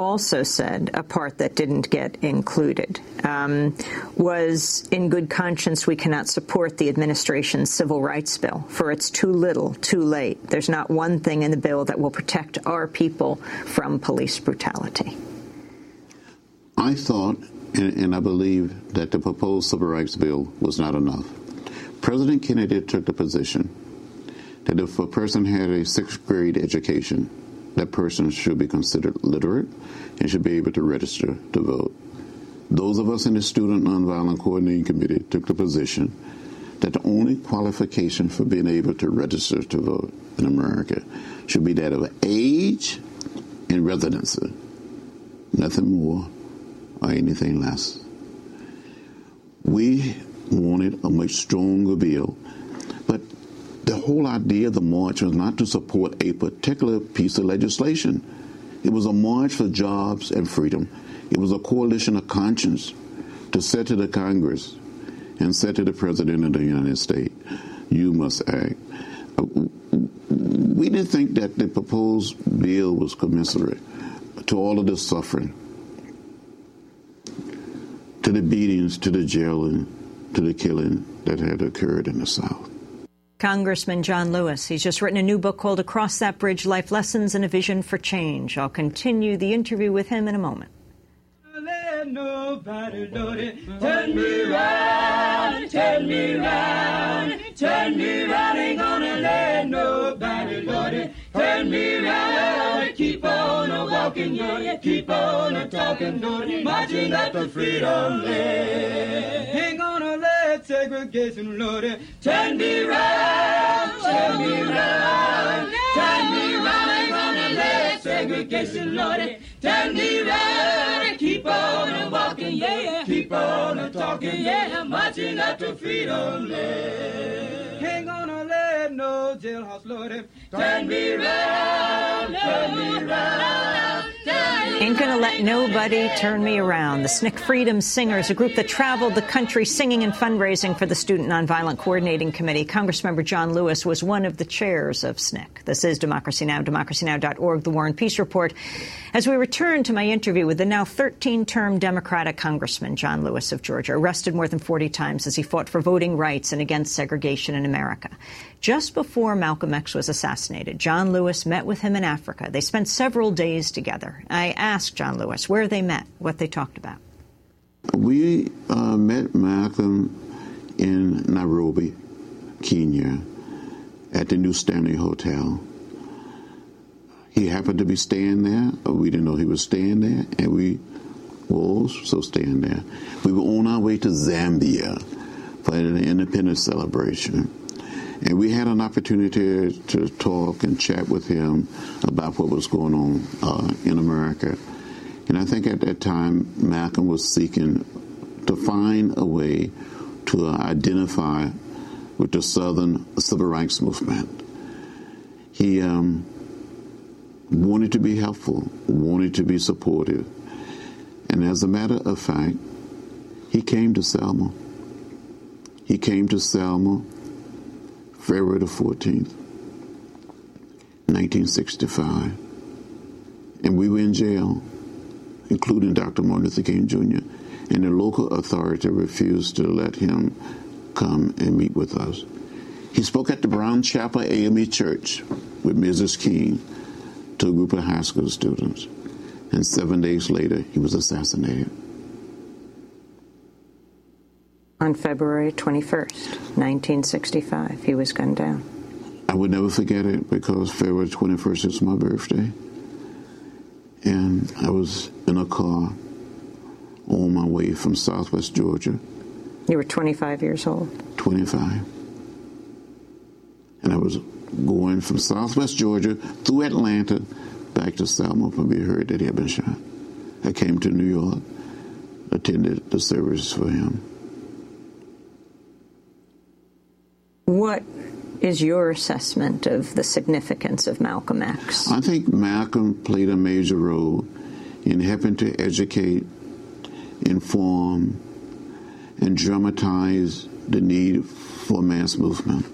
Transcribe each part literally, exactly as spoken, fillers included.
also said, a part that didn't get included, um, was, in good conscience, we cannot support the administration's civil rights bill, for it's too little, too late. There's not one thing in the bill that will protect our people from police brutality. I thought, and, and I believe, that the proposed civil rights bill was not enough. President Kennedy took the position that if a person had a sixth grade education, that person should be considered literate and should be able to register to vote. Those of us in the Student Nonviolent Coordinating Committee took the position that the only qualification for being able to register to vote in America should be that of age and residency, nothing more or anything less. We wanted a much stronger bill, but the whole idea of the march was not to support a particular piece of legislation. It was a march for jobs and freedom. It was a coalition of conscience to say to the Congress and say to the President of the United States, you must act. We didn't think that the proposed bill was commensurate to all of the suffering, to the beatings, to the jailing, to the killing that had occurred in the South. Congressman John Lewis. He's just written a new book called Across That Bridge, Life Lessons and a Vision for Change. I'll continue the interview with him in a moment. Let nobody load it. Turn me round, turn me round, turn me round. Ain't gonna let nobody load it. Turn me round, keep on a walking, yeah, keep on a talking, marching up the freedom land. Ain't gonna let segregation load it. Turn me round, turn me round, turn me round. Ain't gonna let segregation load it. Turn me round, keep on a walking, yeah, keep on a talking, yeah, marching up to freedom land. Ain't gonna let no jailhouse load it. Turn me round, turn me round. Ain't gonna let nobody turn me around. The S N C C Freedom Singers, a group that traveled the country singing and fundraising for the Student Nonviolent Coordinating Committee. Congressmember John Lewis was one of the chairs of S N C C. This is Democracy Now!, democracy now dot org, The War and Peace Report. As we return to my interview with the now thirteen-term Democratic Congressman John Lewis of Georgia, arrested more than forty times as he fought for voting rights and against segregation in America. Just before Malcolm X was assassinated, John Lewis met with him in Africa. They spent several days together. I asked John Lewis where they met, what they talked about. We uh, met Malcolm in Nairobi, Kenya, at the New Stanley Hotel. He happened to be staying there, but we didn't know he was staying there, and we were also staying there. We were on our way to Zambia for an independence celebration. And we had an opportunity to talk and chat with him about what was going on uh, in America. And I think at that time, Malcolm was seeking to find a way to uh, identify with the Southern Civil Rights Movement. He um, wanted to be helpful, wanted to be supportive. And as a matter of fact, he came to Selma. He came to Selma February the fourteenth, nineteen sixty-five, and we were in jail, including Doctor Martin Luther King Junior, and the local authority refused to let him come and meet with us. He spoke at the Brown Chapel A M E Church with Missus King to a group of high school students, and seven days later, he was assassinated. On February twenty-first, nineteen sixty-five, he was gunned down. I would never forget it because February twenty-first is my birthday. And I was in a car on my way from Southwest Georgia. You were twenty-five years old? twenty-five. And I was going from Southwest Georgia through Atlanta back to Selma when we heard that he had been shot. I came to New York, attended the service for him. What is your assessment of the significance of Malcolm X? I think Malcolm played a major role in helping to educate, inform, and dramatize the need for a mass movement.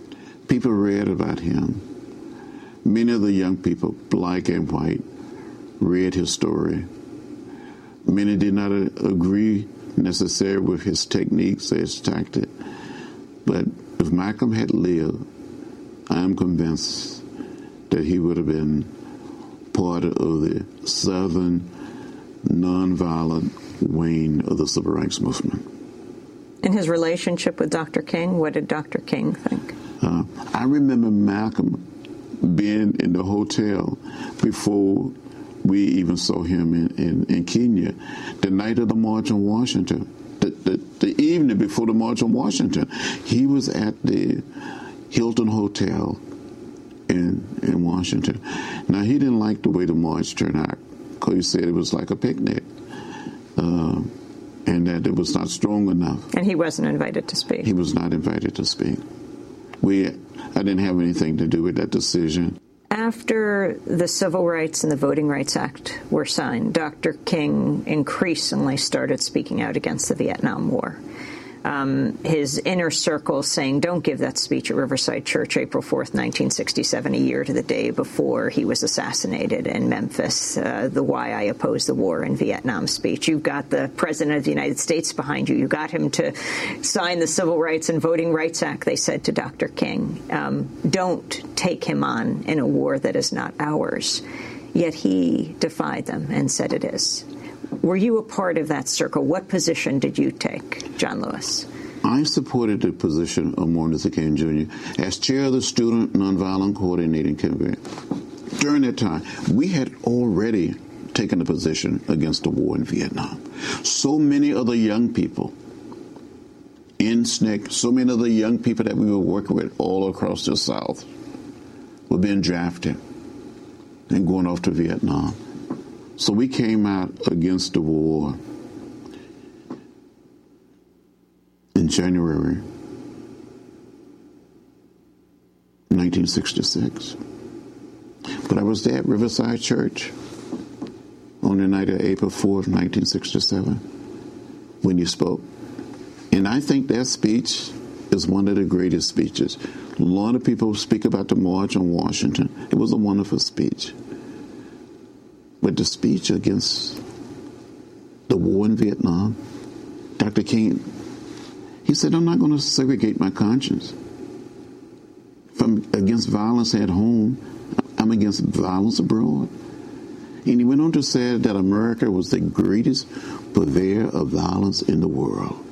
People read about him. Many of the young people, black and white, read his story. Many did not agree necessarily with his techniques or his tactics. But if Malcolm had lived, I am convinced that he would have been part of the Southern nonviolent wing of the Civil Rights Movement. In his relationship with Doctor King, what did Doctor King think? Uh, I remember Malcolm being in the hotel before we even saw him in, in, in Kenya, the night of the March on Washington, the, the, the evening before the March on Washington. He was at the Hilton Hotel in, in Washington. Now, he didn't like the way the march turned out because he said it was like a picnic. Uh, and that it was not strong enough. And he wasn't invited to speak. He was not invited to speak. We, I didn't have anything to do with that decision. After the Civil Rights and the Voting Rights Act were signed, Doctor King increasingly started speaking out against the Vietnam War. Um, his inner circle saying, don't give that speech at Riverside Church April fourth, nineteen sixty-seven, a year to the day before he was assassinated in Memphis, uh, the Why I Oppose the War in Vietnam speech. You've got the President of the United States behind you. You got him to sign the Civil Rights and Voting Rights Act, they said to Doctor King. Um, don't take him on in a war that is not ours. Yet he defied them and said it is. Were you a part of that circle? What position did you take, John Lewis? I supported the position of Martin Luther King Junior as chair of the Student Nonviolent Coordinating Committee. During that time, we had already taken a position against the war in Vietnam. So many other young people in S N C C, so many other young people that we were working with all across the South were being drafted and going off to Vietnam. So we came out against the war in January nineteen sixty-six. But I was there at Riverside Church on the night of April fourth, nineteen sixty-seven, when you spoke. And I think that speech is one of the greatest speeches. A lot of people speak about the March on Washington. It was a wonderful speech. But the speech against the war in Vietnam, Doctor King, he said, I'm not going to segregate my conscience. If I'm against violence at home, I'm against violence abroad. And he went on to say that America was the greatest purveyor of violence in the world.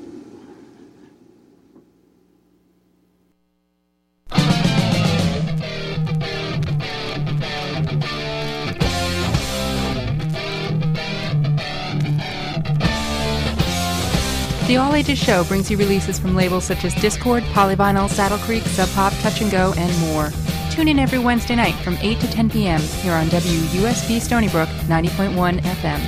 The All Ages Show brings you releases from labels such as Discord, Polyvinyl, Saddle Creek, Sub Pop, Touch and Go, and more. Tune in every Wednesday night from eight to ten p.m. here on W U S B Stony Brook ninety point one F M.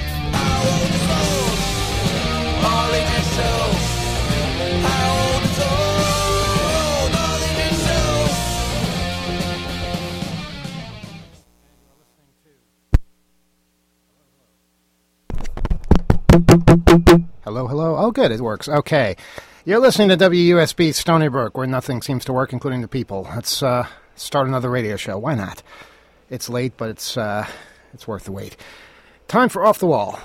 Hello, hello. Oh, good. It works. Okay. You're listening to W U S B Stony Brook, where nothing seems to work, including the people. Let's uh, start another radio show. Why not? It's late, but it's uh, it's worth the wait. Time for Off the Wall.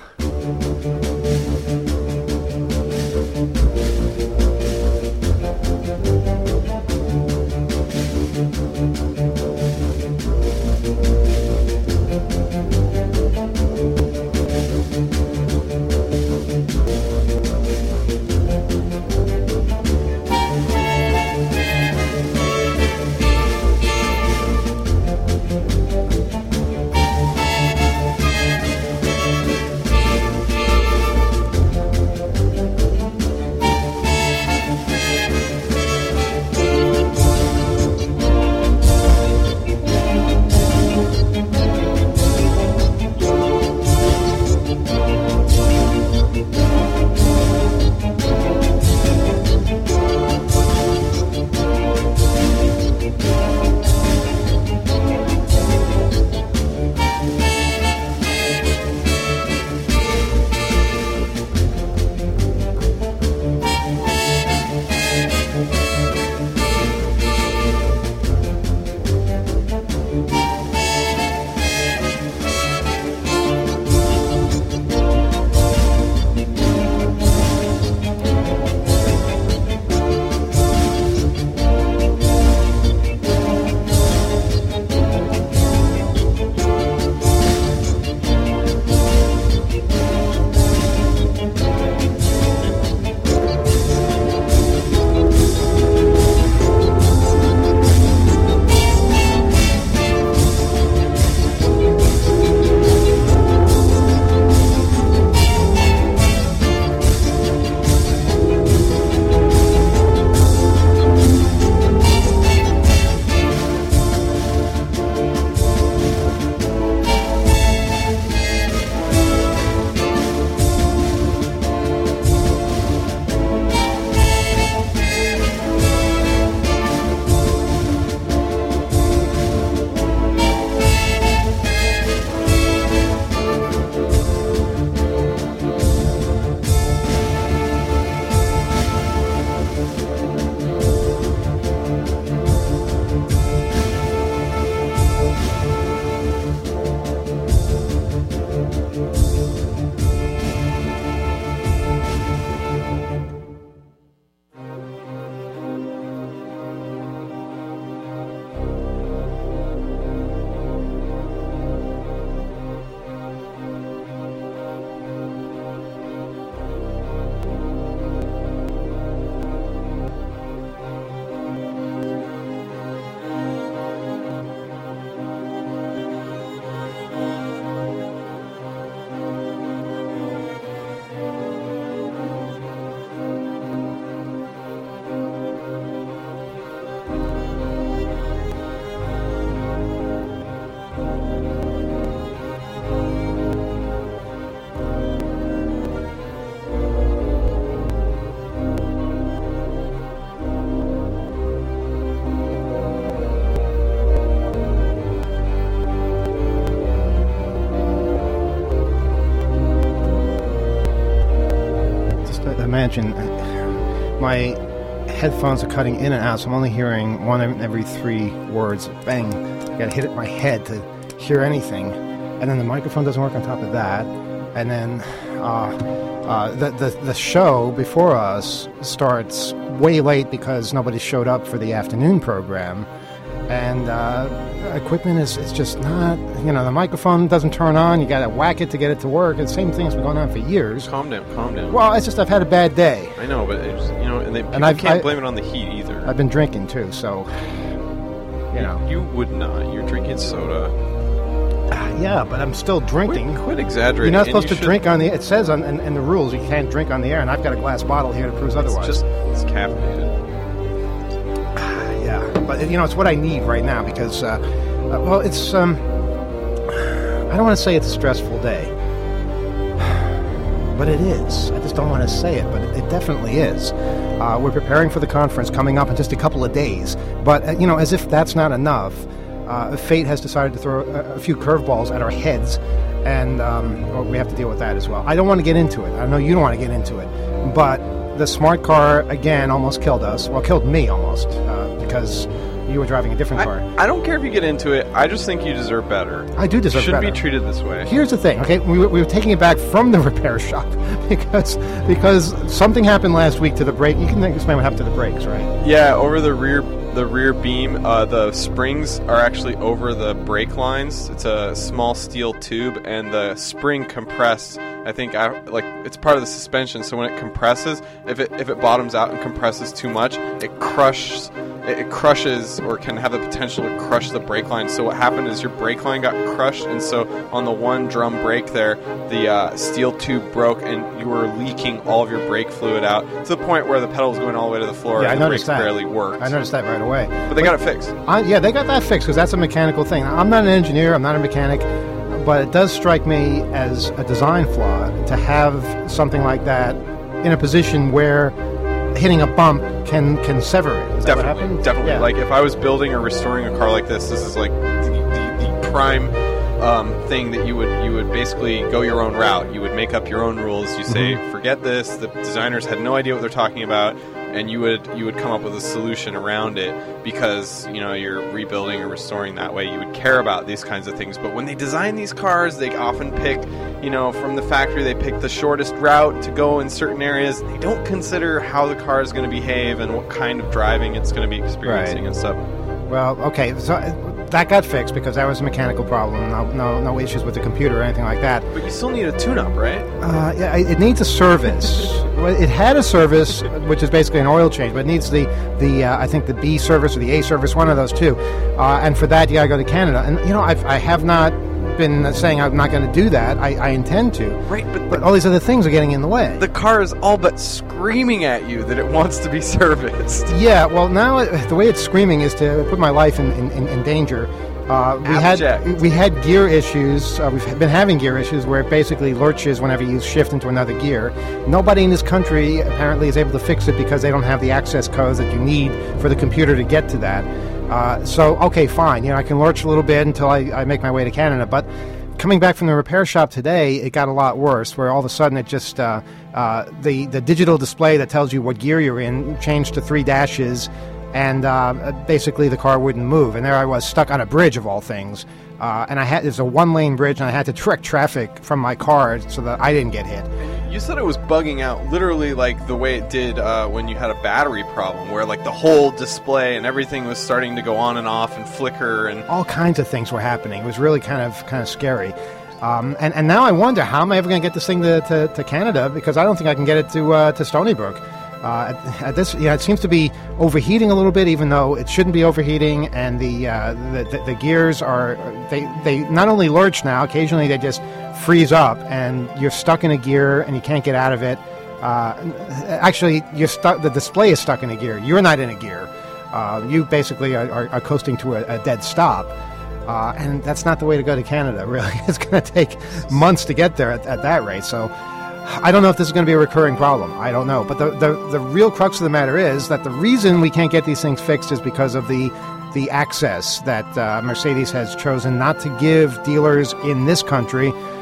imagine my headphones are cutting in and out, so I'm only hearing one every three words. Bang! I got to hit it in my head to hear anything, and then the microphone doesn't work on top of that, and then uh, uh, the, the the show before us starts way late because nobody showed up for the afternoon program, and uh, equipment is, is just not, you know, the microphone doesn't turn on, you got to whack it to get it to work. The same thing has been going on for years. Calm down, calm down. Well, it's just I've had a bad day. I know, but it's, you know, and they and I can't blame it on the heat either. I've been drinking too, so, you know. You would not. You're drinking soda. Uh, yeah, but I'm still drinking. Quit, quit exaggerating. You're not supposed you to should... drink on the, it says on, in, in the rules you can't drink on the air, and I've got a glass bottle here to prove otherwise. It's just, it's caffeinated. Yeah, but you know, it's what I need right now because, uh, uh, well, it's, um, I don't want to say it's a stressful day, but it is. I just don't want to say it, but it, it definitely is. Uh, we're preparing for the conference coming up in just a couple of days, but, uh, you know, as if that's not enough, uh, fate has decided to throw a, a few curveballs at our heads, and um, well, we have to deal with that as well. I don't want to get into it. I know you don't want to get into it, but the smart car, again, almost killed us. Well, killed me almost, uh, because you were driving a different car. I, I don't care if you get into it. I just think you deserve better. I do deserve you shouldn't better. be treated this way. Here's the thing, okay? We were, we were taking it back from the repair shop because because something happened last week to the brake. You can explain what happened to the brakes, right? Yeah, over the rear the rear beam, uh, the springs are actually over the brake lines. It's a small steel tube, and the spring compressed. I think I, like it's part of the suspension. So when it compresses, if it if it bottoms out and compresses too much, it crushes. It crushes or can have the potential to crush the brake line. So what happened is your brake line got crushed, and so on the one drum brake there, the uh, steel tube broke, and you were leaking all of your brake fluid out to the point where the pedal was going all the way to the floor, Yeah, and I the noticed brakes that. barely worked. I noticed that right away. But they got it fixed. I, yeah, they got that fixed because that's a mechanical thing. I'm not an engineer. I'm not a mechanic. But it does strike me as a design flaw to have something like that in a position where hitting a bump can can sever it. Is that what Definitely, happened? definitely. Yeah. Like if I was building or restoring a car like this, this is like the, the, the prime um, thing that you would you would basically go your own route. You would make up your own rules. You say, Mm-hmm. forget this. The designers had no idea what they're talking about, and you would you would come up with a solution around it because you know you're rebuilding or restoring that way. You would care about these kinds of things. But when they design these cars, they often pick, you know, from the factory, they pick the shortest route to go in certain areas. They don't consider how the car is going to behave and what kind of driving it's going to be experiencing Right. and stuff. Well, okay, so that got fixed because that was a mechanical problem. No, no, no issues with the computer or anything like that. But you still need a tune-up, right? Uh, yeah, it it needs a service. Well, it had a service, which is basically an oil change, but it needs the the uh, I think the B service or the A service, one of those two. Uh, and for that, you got to go to Canada. And you know, I've, I have not been saying I'm not going to do that. I, I intend to. Right, but But all these other things are getting in the way. the car is all but screaming at you that it wants to be serviced. Yeah, well, now it, the way it's screaming is to put my life in, in, in danger. Uh, we Abject. had we had gear issues. Uh, we've been having gear issues where it basically lurches whenever you shift into another gear. Nobody in this country apparently is able to fix it because they don't have the access codes that you need for the computer to get to that. Uh, so, okay, fine. You know, I can lurch a little bit until I, I make my way to Canada. But coming back from the repair shop today, it got a lot worse, where all of a sudden it just uh, uh, the the digital display that tells you what gear you're in changed to three dashes. And uh, basically, the car wouldn't move, and there I was stuck on a bridge of all things. Uh, and I had there's a one-lane bridge, and I had to direct traffic from my car so that I didn't get hit. You said it was bugging out, literally like the way it did uh, when you had a battery problem, where like the whole display and everything was starting to go on and off and flicker, and All kinds of things were happening. It was really kind of kind of scary. Um, and and now I wonder how am I ever going to get this thing to, to, to Canada, because I don't think I can get it to uh, to Stony Brook. Uh, at, at this, yeah, it seems to be overheating a little bit, even though it shouldn't be overheating. And the uh, the, the, the gears are they they not only lurch now, occasionally they just freeze up, and you're stuck in a gear and you can't get out of it. Uh, actually, you're stuck. The display is stuck in a gear. You're not in a gear. Uh, you basically are, are, are coasting to a, a dead stop. Uh, and that's not the way to go to Canada, really. It's going to take months to get there at, at that rate. So I don't know if this is going to be a recurring problem. I don't know. But the, the, the real crux of the matter is that the reason we can't get these things fixed is because of the the access that uh, Mercedes has chosen not to give dealers in this country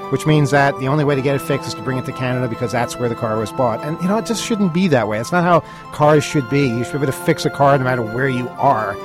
which means that the only way to get it fixed is to bring it to Canada because that's where the car was bought. And, you know, it just shouldn't be that way. It's not how cars should be. You should be able to fix a car no matter where you are.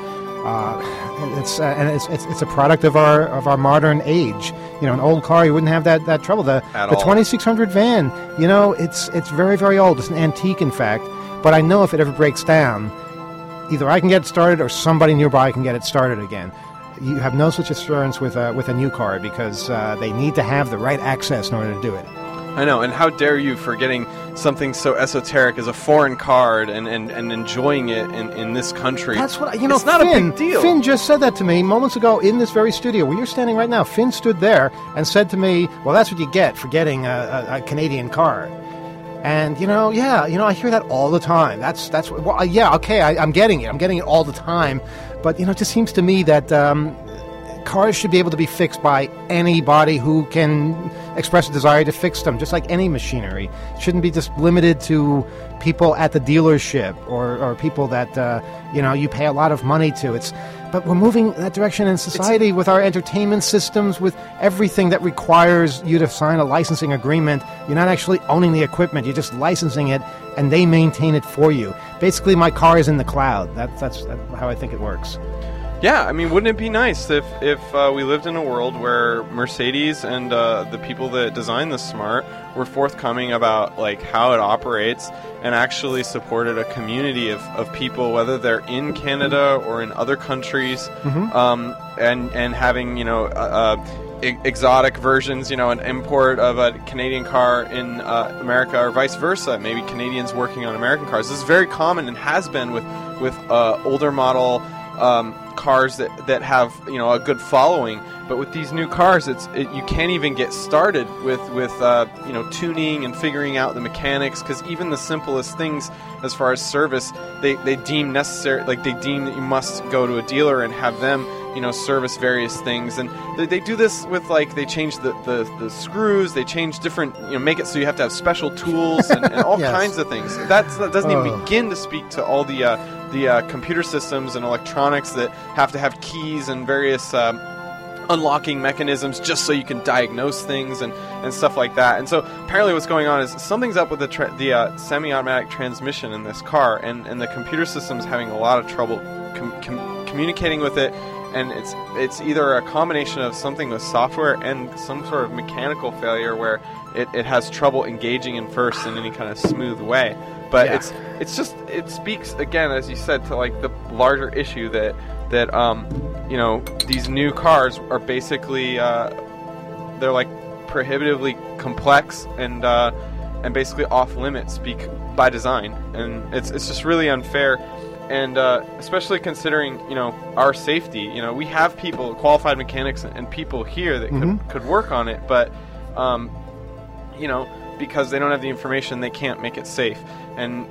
Uh, it's uh, and it's, it's it's a product of our of our modern age. You know, an old car, you wouldn't have that, that trouble. The At the all. twenty-six hundred van, you know, it's it's very, very old. It's an antique, in fact. But I know if it ever breaks down, either I can get it started or somebody nearby can get it started again. You have no such assurance with a, with a new car because uh, they need to have the right access in order to do it. I know, and how dare you for getting something so esoteric as a foreign card and, and, and enjoying it in, in this country. That's what, you know, it's not Finn, a big deal. Finn just said that to me moments ago in this very studio where you're standing right now. Finn stood there and said to me, well, that's what you get for getting a, a, a Canadian car. And, you know, yeah, you know, I hear that all the time. That's, that's well, yeah, okay, I, I'm getting it. I'm getting it all the time. But, you know, it just seems to me that um, cars should be able to be fixed by anybody who can express a desire to fix them, just like any machinery. It shouldn't be just limited to people at the dealership or, or people that, uh, you know, you pay a lot of money to. It's, but we're moving that direction in society it's, with our entertainment systems, with everything that requires you to sign a licensing agreement. You're not actually owning the equipment. You're just licensing it, and they maintain it for you. Basically, my car is in the cloud. That, that's, that's how I think it works. Yeah, I mean, wouldn't it be nice if, if uh, we lived in a world where Mercedes and uh, the people that design the Smart were forthcoming about like how it operates and actually supported a community of, of people, whether they're in Canada or in other countries, Mm-hmm. um, and and having you know uh, uh, e- exotic versions, you know, an import of a Canadian car in uh, America or vice versa. Maybe Canadians working on American cars. This is very common and has been with with uh, older model. Um, cars that, that have you know a good following, but with these new cars, it's it, you can't even get started with with uh, you know tuning and figuring out the mechanics, because even the simplest things as far as service, they, they deem necessary, like they deem that you must go to a dealer and have them you know service various things, and they, they do this with like they change the, the, the screws, they change different you know make it so you have to have special tools and, and all Yes. kinds of things. That's, that doesn't even Oh. begin to speak to all the uh, the uh, computer systems and electronics that have to have keys and various um, unlocking mechanisms just so you can diagnose things and, and stuff like that. And so apparently what's going on is something's up with the tra- the uh, semi-automatic transmission in this car, and, and the computer system's having a lot of trouble com- com- communicating with it. And it's it's either a combination of something with software and some sort of mechanical failure where it, it has trouble engaging in first in any kind of smooth way. But Yeah. it's it's just it speaks again, as you said, to like the larger issue that that um you know these new cars are basically uh, they're like prohibitively complex and uh, and basically off limits speak by design, and it's it's just really unfair. And uh, especially considering, you know, our safety, you know, we have people, qualified mechanics and people here that Mhm. could, could work on it, but, um, you know, because they don't have the information, they can't make it safe. And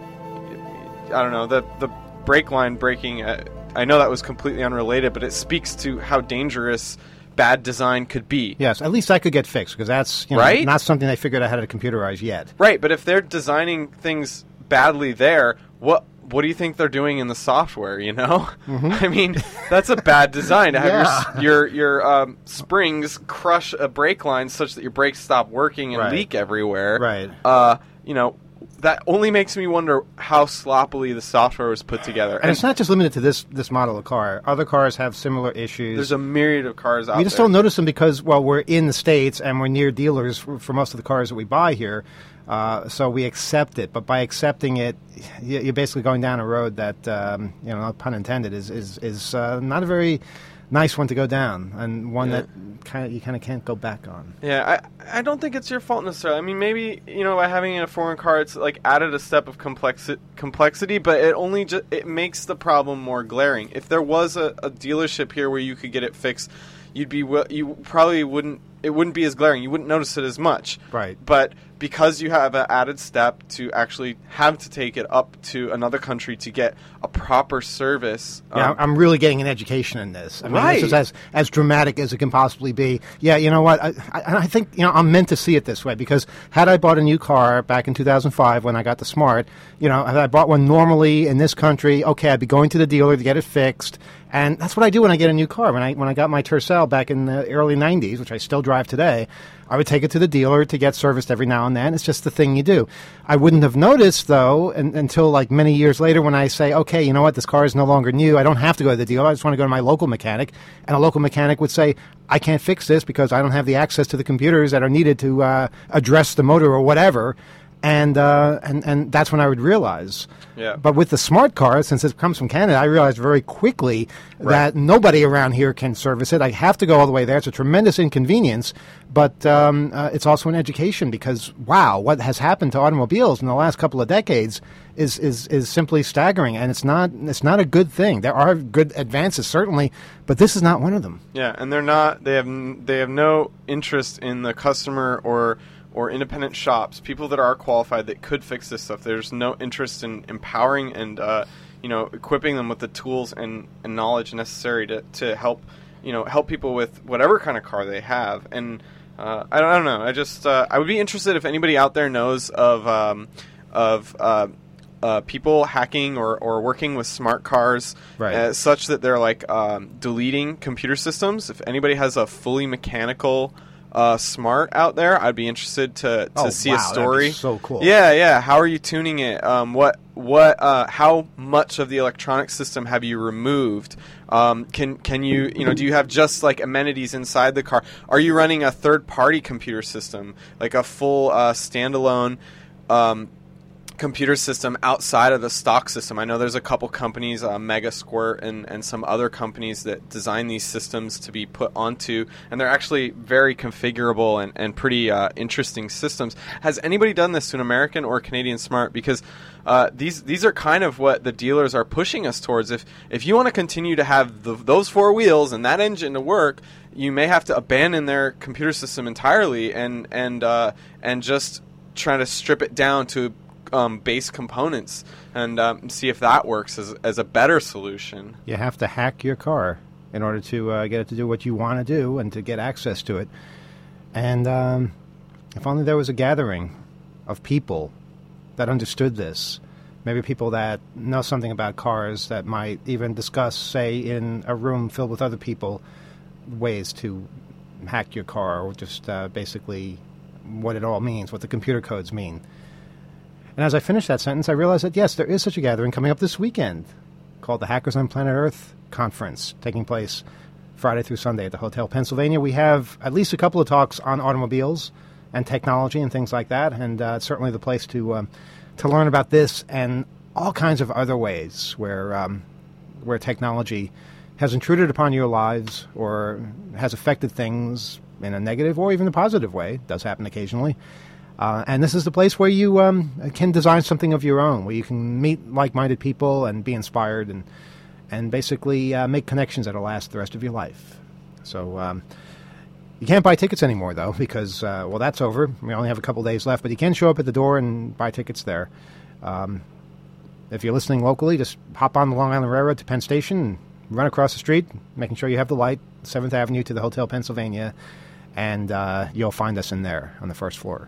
I don't know, the the brake line breaking, uh, I know that was completely unrelated, but it speaks to how dangerous bad design could be. Yes, at least that could get fixed because that's you know, Right? not something they figured out how to computerize yet. Right, but if they're designing things badly there, what what do you think they're doing in the software, you know? I mean, that's a bad design to have Yeah. your your, your um, springs crush a brake line such that your brakes stop working and Right. leak everywhere. Right. Uh, you know, that only makes me wonder how sloppily the software was put together. And it's not just limited to this this model of car. Other cars have similar issues. there's a myriad of cars out we just there. don't notice them because, well, we're in the States and we're near dealers for, for most of the cars that we buy here. Uh, so we accept it. But by accepting it, y- you're basically going down a road that, um, you know, no pun intended, is is, is uh, not a very nice one to go down, and one Yeah. that kind of you kind of can't go back on. Yeah, I I don't think it's your fault necessarily. I mean, maybe you know by having a foreign car, it's like added a step of complexi- complexity, but it only just it makes the problem more glaring. If there was a, a dealership here where you could get it fixed, you'd be wi- you probably wouldn't it wouldn't be as glaring. You wouldn't notice it as much. Right. But because you have an added step to actually have to take it up to another country to get a proper service. Yeah, um, I'm really getting an education in this. I mean, Right. this is as as dramatic as it can possibly be. Yeah, you know what? I, I, I think you know I'm meant to see it this way because had I bought a new car back in two thousand five when I got the Smart, you know, had I bought one normally in this country, okay, I'd be going to the dealer to get it fixed, And that's what I do when I get a new car. When I when I got my Tercel back in the early nineties, which I still drive today, I would take it to the dealer to get serviced every now and then. It's just the thing you do. I wouldn't have noticed, though, and, until like many years later when I say, okay, you know what, this car is no longer new. I don't have to go to the dealer. I just want to go to my local mechanic. And a local mechanic would say, I can't fix this because I don't have the access to the computers that are needed to uh, address the motor or whatever. And, uh, and and that's when I would realize. Yeah. But with the smart car, since it comes from Canada, I realized very quickly Right. that nobody around here can service it. I have to go all the way there. It's a tremendous inconvenience, but um, uh, it's also an education because, wow, what has happened to automobiles in the last couple of decades is, is, is simply staggering, and it's not it's not a good thing. There are good advances, certainly, but this is not one of them. Yeah, and they're not. They have n- they have no interest in the customer or. or independent shops, people that are qualified that could fix this stuff. There's no interest in empowering and, uh, you know, equipping them with the tools and, and knowledge necessary to, to help, you know, help people with whatever kind of car they have. And uh, I, don't, I don't know. I just uh, I would be interested if anybody out there knows of um, of uh, uh, people hacking or, or working with smart cars, Right. uh, such that they're like um, deleting computer systems. If anybody has a fully mechanical Uh, smart out there, I'd be interested to, to Oh, see wow, a that'd story. be so cool. Yeah, yeah. How are you tuning it? Um, what, what, uh, how much of the electronic system have you removed? Um, can, can you, you know, do you have just like amenities inside the car? Are you running a third-party computer system, like a full uh, standalone um, computer system outside of the stock system? I know there's a couple companies, uh, Megasquirt and, and some other companies that design these systems to be put onto, and they're actually very configurable and, and pretty uh, interesting systems. Has anybody done this to an American or Canadian smart? Because uh, these these are kind of what the dealers are pushing us towards. If if you want to continue to have the, those four wheels and that engine to work, you may have to abandon their computer system entirely and and uh, and just try to strip it down to Um, base components and um, see if that works as, as a better solution. You have to hack your car in order to uh, get it to do what you want to do and to get access to it. And um, if only there was a gathering of people that understood this, maybe people that know something about cars that might even discuss, say, in a room filled with other people, ways to hack your car or just uh, basically what it all means, what the computer codes mean. And as I finished that sentence, I realized that, yes, there is such a gathering coming up this weekend called the Hackers on Planet Earth Conference, taking place Friday through Sunday at the Hotel Pennsylvania. We have at least a couple of talks on automobiles and technology and things like that, and uh, it's certainly the place to um, to learn about this and all kinds of other ways where um, where technology has intruded upon your lives or has affected things in a negative or even a positive way. It does happen occasionally. Uh, and this is the place where you um, can design something of your own, where you can meet like-minded people and be inspired and and basically uh, make connections that will last the rest of your life. So um, you can't buy tickets anymore, though, because, uh, well, that's over. We only have a couple days left, but you can show up at the door and buy tickets there. Um, if you're listening locally, just hop on the Long Island Railroad to Penn Station and run across the street, making sure you have the light, seventh Avenue to the Hotel Pennsylvania, and uh, you'll find us in there on the first floor.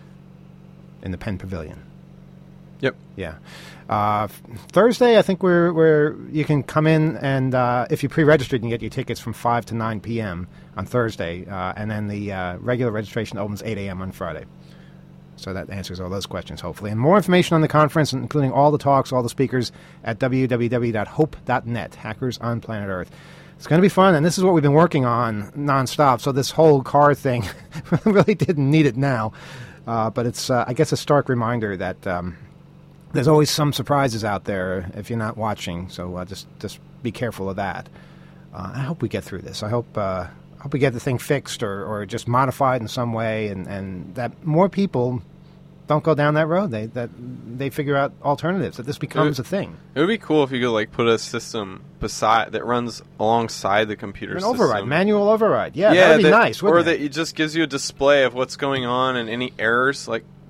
In the Penn Pavilion. Yep. Yeah. Uh, Thursday, I think we're we're you can come in and uh, if you pre-registered, you can get your tickets from five to nine p.m. on Thursday, uh, and then the uh, regular registration opens eight a.m. on Friday. So that answers all those questions, hopefully. And more information on the conference, including all the talks, all the speakers, at w w w dot hope dot net, Hackers on Planet Earth. It's going to be fun, and this is what we've been working on nonstop. So this whole car thing really didn't need it now. Uh, but it's, uh, I guess, a stark reminder that um, there's always some surprises out there if you're not watching. So uh, just just be careful of that. Uh, I hope we get through this. I hope uh, I hope we get the thing fixed or, or just modified in some way, and, and that more people don't go down that road. They that they figure out alternatives. That this becomes it, a thing. It would be cool if you could like put a system beside that runs alongside the computer An system. override, manual override. Yeah, yeah, that would be that, nice. Wouldn't or it? that it just gives you a display of what's going on and any errors. Like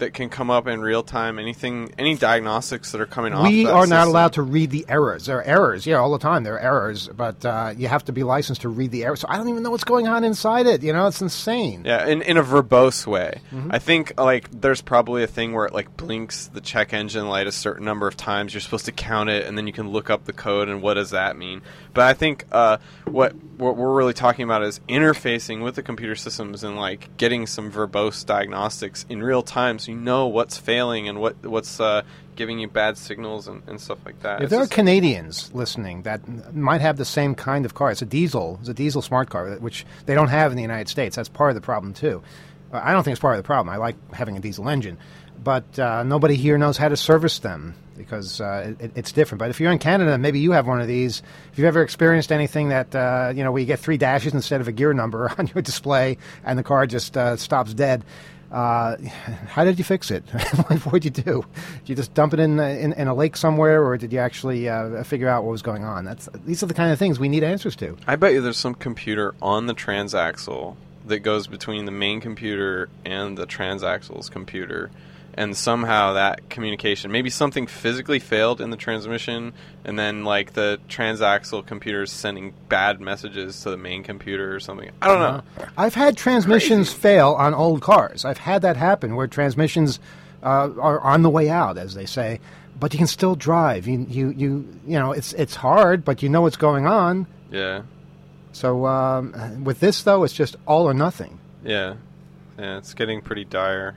that can come up in real time? Anything, any diagnostics that are coming off? We that are not system? allowed to read the errors. There are errors, yeah, all the time. There are errors, but uh, you have to be licensed to read the errors. So I don't even know what's going on inside it. You know, it's insane. Yeah, in in a verbose way. Mm-hmm. I think like there's probably a thing where it like blinks the check engine light a certain number of times. You're supposed to count it, and then you can look up the code and what does that mean. But I think uh, what what we're really talking about is interfacing with the computer systems and like getting some verbose diagnostics in real time, so you know what's failing and what what's uh, giving you bad signals and, and stuff like that. If It's there are just- Canadians listening that might have the same kind of car, it's a diesel, it's a diesel smart car, which they don't have in the United States. That's part of the problem too. Uh, I don't think it's part of the problem. I like having a diesel engine, but uh, nobody here knows how to service them because uh, it, it's different. But if you're in Canada, maybe you have one of these. If you've ever experienced anything that uh, you know, where you get three dashes instead of a gear number on your display and the car just uh, stops dead. Uh, how did you fix it? What did you do? Did you just dump it in, in in a lake somewhere, or did you actually uh, figure out what was going on? That's these are the kind of things we need answers to. I bet you there's some computer on the transaxle that goes between the main computer and the transaxle's computer, and somehow that communication, maybe something physically failed in the transmission, and then like the transaxle computer is sending bad messages to the main computer or something. I don't know. I've had transmissions Crazy. fail on old cars. I've had that happen where transmissions uh, are on the way out, as they say, but you can still drive. You you you you know, it's it's hard, but you know what's going on. Yeah, So um, with this though, it's just all or nothing. yeah, yeah. It's getting pretty dire.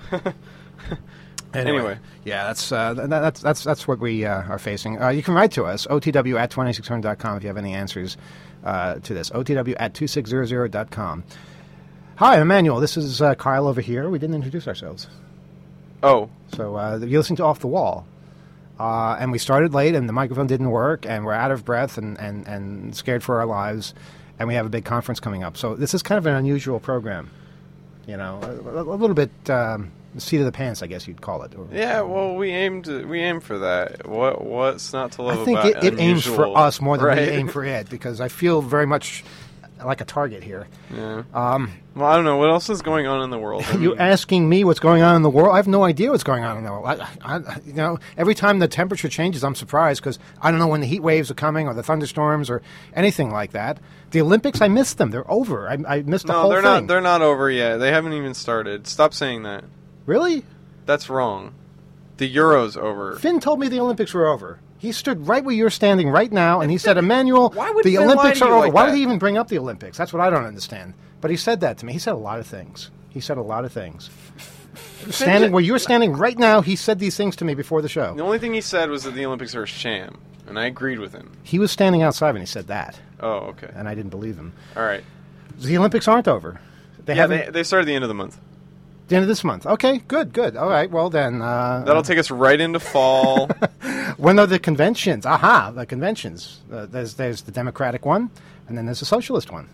Anyway, Anyway. yeah, that's uh, th- that's that's that's what we uh, are facing. Uh, you can write to us, O T W at twenty-six hundred dot com if you have any answers uh, to this. O T W at two six zero zero dot com. Hi, I'm Emmanuel. This is uh, Kyle over here. We didn't introduce ourselves. Oh, So uh, you're listening to Off the Wall. Uh, and we started late, and the microphone didn't work, and we're out of breath and, and, and scared for our lives, and we have a big conference coming up. So this is kind of an unusual program. You know, a, a little bit um, seat of the pants, I guess you'd call it. Or, yeah. Well, we aimed we aimed for that. What what's not to love I think about it, it aims for unusual, us more than right? we aim for it, because I feel very much like a target here. Yeah. Um, Well, I don't know what else is going on in the world. I You're mean, asking me what's going on in the world? I have no idea what's going on in the world. I, I, you know, every time the temperature changes, I'm surprised because I don't know when the heat waves are coming or the thunderstorms or anything like that. The Olympics, I missed them. They're over. I, I missed the no, whole they're thing. not. They're not over yet. They haven't even started. Stop saying that. Really? That's wrong. The Euro's over. Finn told me the Olympics were over. He stood right where you're standing right now, and he said, Emmanuel, Why would the Finn lie Olympics to are you over. like Why that? would he even bring up the Olympics? That's what I don't understand. But he said that to me. He said a lot of things. He said a lot of things. Standing where you're standing right now, he said these things to me before the show. The only thing he said was that the Olympics are a sham, and I agreed with him. He was standing outside when he said that, Oh, okay. and I didn't believe him. All right. The Olympics aren't over. They Yeah, haven't. they, they started the end of the month. The end of this month. Okay, good, good. All right, well then. Uh, That'll take us right into fall. When are the conventions? Aha, the conventions. Uh, there's there's the Democratic one, and then there's the Socialist one.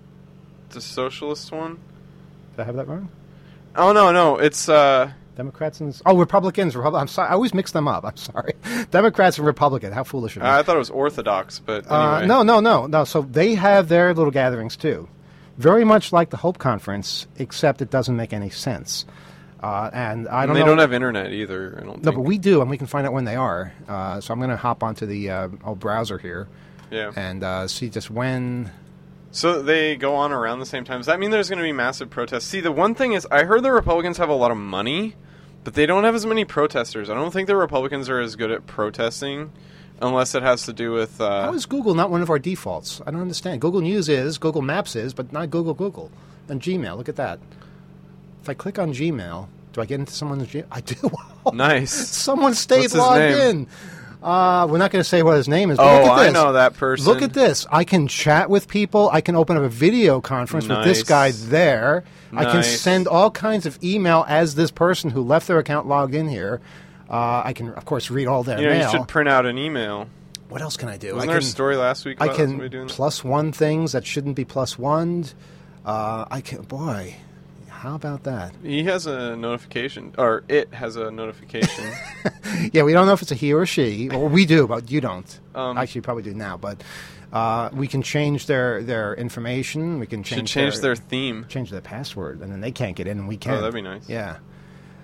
The socialist one? Did I have that wrong? Oh, no, no. It's, uh... Democrats and oh, Republicans. Repub- I'm sorry. I always mix them up. I'm sorry. Democrats and Republican. How foolish of me. I thought it was Orthodox, but anyway. Uh, no, no, no, no. So they have their little gatherings too, very much like the Hope Conference, except it doesn't make any sense. Uh, and I And don't they know. don't have internet either, I don't No, think. but we do, and we can find out when they are. Uh, so I'm going to hop onto the uh, old browser here Yeah. and uh, see just when. So they go on around the same time. Does that mean there's going to be massive protests? See, the one thing is, I heard the Republicans have a lot of money, but they don't have as many protesters. I don't think the Republicans are as good at protesting, unless it has to do with... Uh, How is Google not one of our defaults? I don't understand. Google News is, Google Maps is, but not Google Google. And Gmail, look at that. If I click on Gmail, do I get into someone's Gmail? I do. Nice. Someone stayed What's his logged name? in. Uh, we're not going to say what his name is. But Oh, look at I this. know that person. Look at this. I can chat with people. I can open up a video conference with this Nice. guy there. I can Nice. send all kinds of email as this person who left their account logged in here. Uh, I can, of course, read all their You know, mail. you should print out an email. What else can I do? Wasn't I there can, a story last week I about somebody can doing that? plus one things that shouldn't be plus one. Uh, I can. Boy, how about that? He has a notification, or it has a notification. Yeah, we don't know if it's a he or she. Well, we do, but you don't. Um, Actually, you probably do now. But uh, we can change their, their information. We can Should change change their, their theme. change their password, and then they can't get in, and we can. Oh, that'd be nice. Yeah.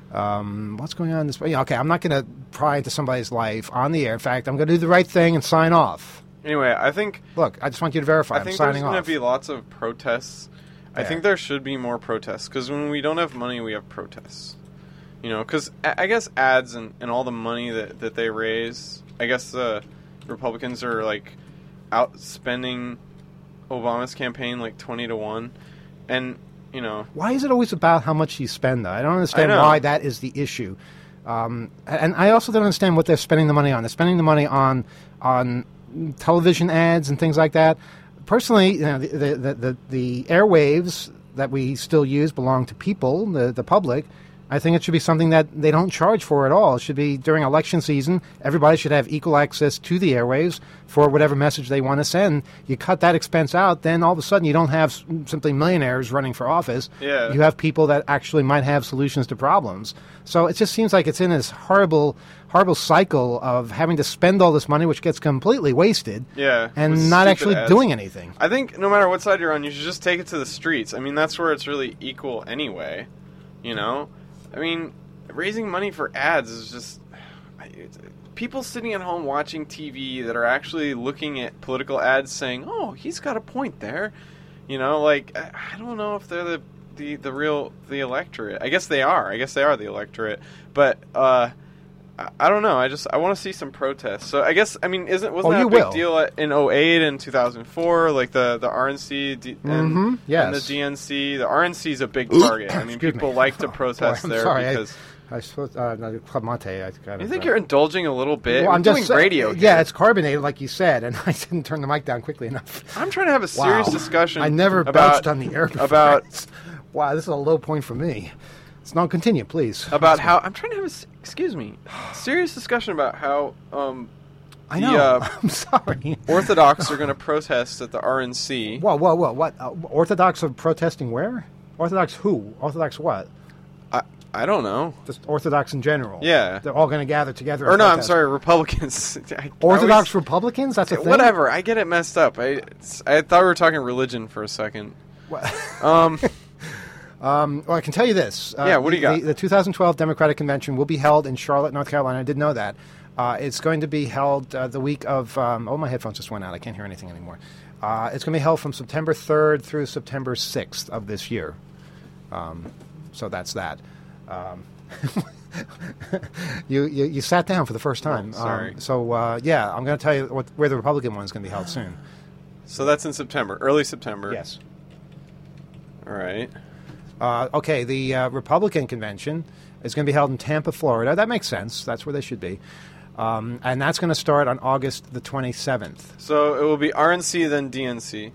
Um, what's going on in this? Yeah, okay, I'm not going to pry into somebody's life on the air. In fact, I'm going to do the right thing and sign off. Anyway, I think... Look, I just want you to verify. I I'm think signing there's going to off. be lots of protests. I Yeah. think there should be more protests, because when we don't have money, we have protests. You know, because I guess ads and, and all the money that, that they raise, I guess the Republicans are, like, outspending Obama's campaign, like, twenty to one. And, you know... Why is it always about how much you spend, though? I don't understand I know. why that is the issue. Um, and I also don't understand what they're spending the money on. They're spending the money on on television ads and things like that. Personally, you know, the, the, the, the airwaves that we still use belong to people, the, the public. I think it should be something that they don't charge for at all. It should be during election season. Everybody should have equal access to the airwaves for whatever message they want to send. You cut that expense out, then all of a sudden you don't have simply millionaires running for office. Yeah. You have people that actually might have solutions to problems. So it just seems like it's in this horrible, horrible cycle of having to spend all this money, which gets completely wasted, Yeah, with and not stupid actually ads. doing anything. I think no matter what side you're on, you should just take it to the streets. I mean, that's where it's really equal anyway. You know? I mean, raising money for ads is just... It's, people sitting at home watching T V that are actually looking at political ads saying, oh, he's got a point there. You know, like, I, I don't know if they're the, the, the real... the electorate. I guess they are. I guess they are the electorate. But, uh... I, I don't know. I just... I want to see some protests. So, I guess... I mean, isn't... Wasn't Oh, that you a big will. deal in oh eight and two thousand four? Like, the, the R N C D, and, Mhm, yes. and the D N C. The R N C is a big target. I mean, Excuse people me. like to Oh, protest boy, I'm there sorry. I- because... I suppose uh, no, Club Mate. I kind You of, think uh, you're indulging a little bit? Well, We're I'm just doing radio Yeah, here. it's carbonated, like you said, and I didn't turn the mic down quickly enough. I'm trying to have a serious Wow. discussion. I never about, belched on the air before. about Wow, this is a low point for me. So now continue, please. about how I'm trying to have a s- excuse me serious discussion about how um, I the, know. uh, I'm sorry. Orthodox are going to protest at the R N C. Whoa, whoa, whoa! What? Uh, Orthodox are protesting where? Orthodox who? Orthodox what? I I don't know. Just Orthodox in general. Yeah. They're all going to gather together. Or and no, I'm protest. sorry, Republicans. I- I Orthodox always- Republicans? That's a thing. Whatever. I get it messed up. I it's, I thought we were talking religion for a second. Um. Um, well, I can tell you this. Uh, Yeah, what do you the, got? The, the two thousand twelve Democratic Convention will be held in Charlotte, North Carolina. I did know that. Uh, it's going to be held uh, the week of... Um, oh, my headphones just went out. I can't hear anything anymore. Uh, it's going to be held from September third through September sixth of this year. Um, so that's that. Um, you, you you sat down for the first time. Oh, sorry. Um, so, uh, yeah, I'm going to tell you what, where the Republican one is going to be held soon. So that's in September, early September. Yes. All right. Uh, okay, the uh, Republican convention is going to be held in Tampa, Florida. That makes sense. That's where they should be. Um, and that's going to start on August the twenty-seventh. So it will be R N C then D N C.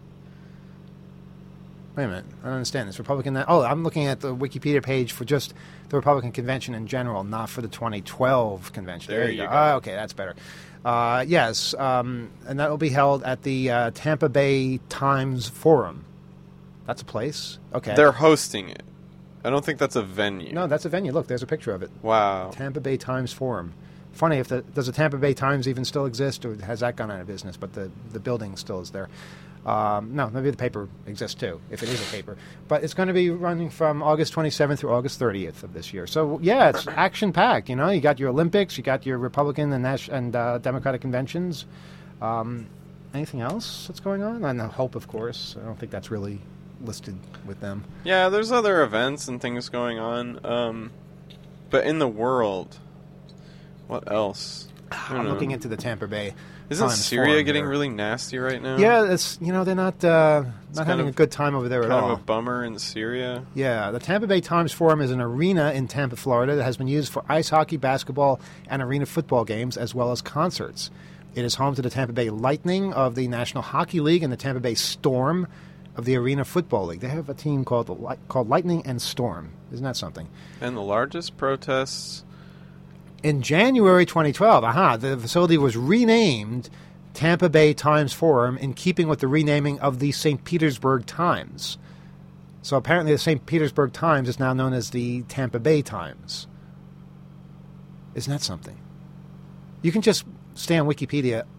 Wait a minute. I don't understand this. Republican... Oh, I'm looking at the Wikipedia page for just the Republican convention in general, not for the twenty twelve convention. There you go. Ah, okay, that's better. Uh, yes, um, and that will be held at the uh, Tampa Bay Times Forum. That's a place? Okay. They're hosting it. I don't think that's a venue. No, that's a venue. Look, there's a picture of it. Wow. Tampa Bay Times Forum. Funny, if the does the Tampa Bay Times even still exist, or has that gone out of business? But the, the building still is there. Um, no, maybe the paper exists too, if it is a paper. But it's going to be running from August twenty-seventh through August thirtieth of this year. So, yeah, it's action-packed. You know, you got your Olympics, you got your Republican and, Nash- and uh, Democratic conventions. Um, anything else that's going on? And Hope, of course. I don't think that's really listed with them. Yeah, there's other events and things going on. Um, but in the world, what else? I don't I'm know. looking into the Tampa Bay. Isn't Times Syria Forum getting here. really nasty right now? Yeah, it's you know they're not uh, not kind having of- a good time over there at Kind all. of a bummer in Syria. Yeah, the Tampa Bay Times Forum is an arena in Tampa, Florida that has been used for ice hockey, basketball, and arena football games, as well as concerts. It is home to the Tampa Bay Lightning of the National Hockey League and the Tampa Bay Storm of the Arena Football League. They have a team called the Li- called Lightning and Storm. Isn't that something? And the largest protests. In January twenty twelve, aha, the facility was renamed Tampa Bay Times Forum in keeping with the renaming of the Saint Petersburg Times. So apparently the Saint Petersburg Times is now known as the Tampa Bay Times. Isn't that something? You can just stay on Wikipedia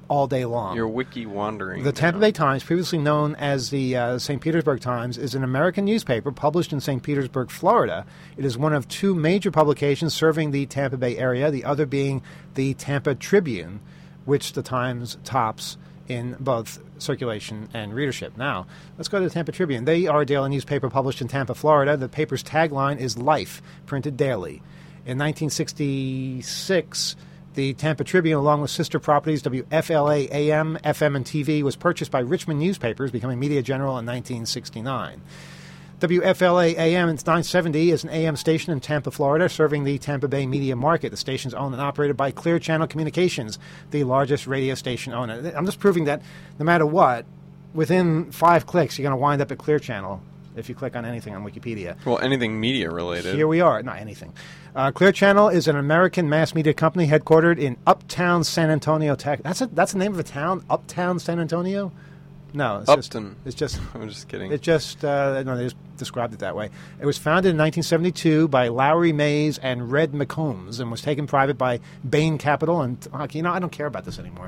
all day long. You're wiki wandering. The Tampa Bay Times, previously known as the uh, Saint Petersburg Times, is an American newspaper published in Saint Petersburg, Florida. It is one of two major publications serving the Tampa Bay area, the other being the Tampa Tribune, which the Times tops in both circulation and readership. Now, let's go to the Tampa Tribune. They are a daily newspaper published in Tampa, Florida. The paper's tagline is Life, printed daily. In nineteen sixty-six, the Tampa Tribune, along with sister properties W F L A A M, F M, and T V, was purchased by Richmond Newspapers, becoming Media General in nineteen sixty-nine. W F L A A M nine seventy is an A M station in Tampa, Florida, serving the Tampa Bay media market. The station is owned and operated by Clear Channel Communications, the largest radio station owner. I'm just proving that no matter what, within five clicks, you're going to wind up at Clear Channel if you click on anything on Wikipedia. Well, anything media related. Here we are. Not anything. Uh, Clear Channel is an American mass media company headquartered in Uptown San Antonio, Texas. That's a, that's the name of a town? Uptown San Antonio? No, it's Upton. Just, it's just. I'm just kidding. It just uh, no, they just described it that way. It was founded in nineteen seventy-two by Lowry Mays and Red McCombs, and was taken private by Bain Capital. And uh, you know, I don't care about this anymore.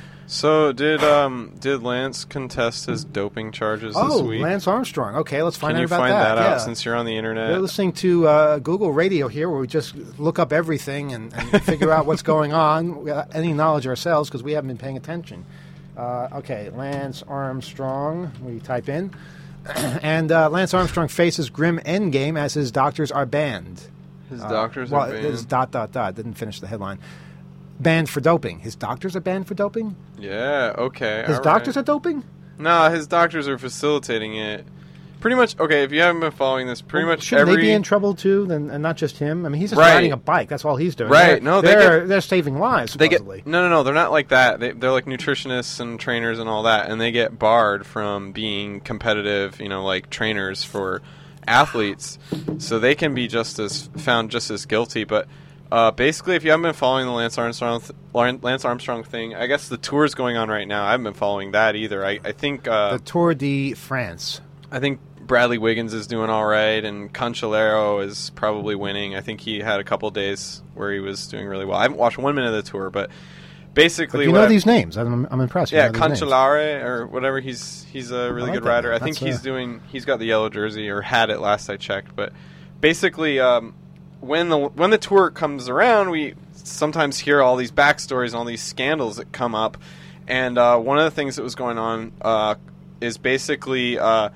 So did um did Lance contest his doping charges oh, this week? Lance Armstrong. Okay, let's find Can out you about find that. that out yeah. since you're on the internet? You're listening to uh, Google Radio here, where we just look up everything and, and figure out what's going on. Without any knowledge ourselves because we haven't been paying attention. Uh, okay, Lance Armstrong, we type in. and uh, Lance Armstrong faces grim endgame as his doctors are banned. His uh, doctors well, are banned? It is dot, dot, dot. Didn't finish the headline. Banned for doping. His doctors are banned for doping? Yeah, okay. His all doctors right. are doping? No, his doctors are facilitating it. Pretty much, okay, if you haven't been following this, pretty Well, much shouldn't every... they be in trouble too, then, and not just him? I mean, he's just Right. riding a bike. That's all he's doing. Right. They're, No, they they're, get- they're saving lives, They get supposedly. no, no, no. They're not like that. They, they're like nutritionists and trainers and all that, and they get barred from being competitive. You know, like trainers for athletes, so they can be just as found just as guilty. But uh, basically, if you haven't been following the Lance Armstrong th- Lance Armstrong thing, I guess the tour is going on right now. I haven't been following that either. I, I think uh, the Tour de France. I think Bradley Wiggins is doing all right, and Cancelero is probably winning. I think he had a couple days where he was doing really well. I haven't watched one minute of the tour, but basically, But you what know I- these names. I'm, I'm impressed. You yeah, know these names. Cancelare or whatever. He's he's a really I like good that rider. name. I think That's, he's uh, doing. He's got the yellow jersey or had it last I checked. But basically, um, when the when the tour comes around, we sometimes hear all these backstories and all these scandals that come up. And uh, one of the things that was going on uh, is basically. Uh,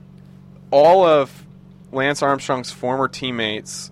all of Lance Armstrong's former teammates,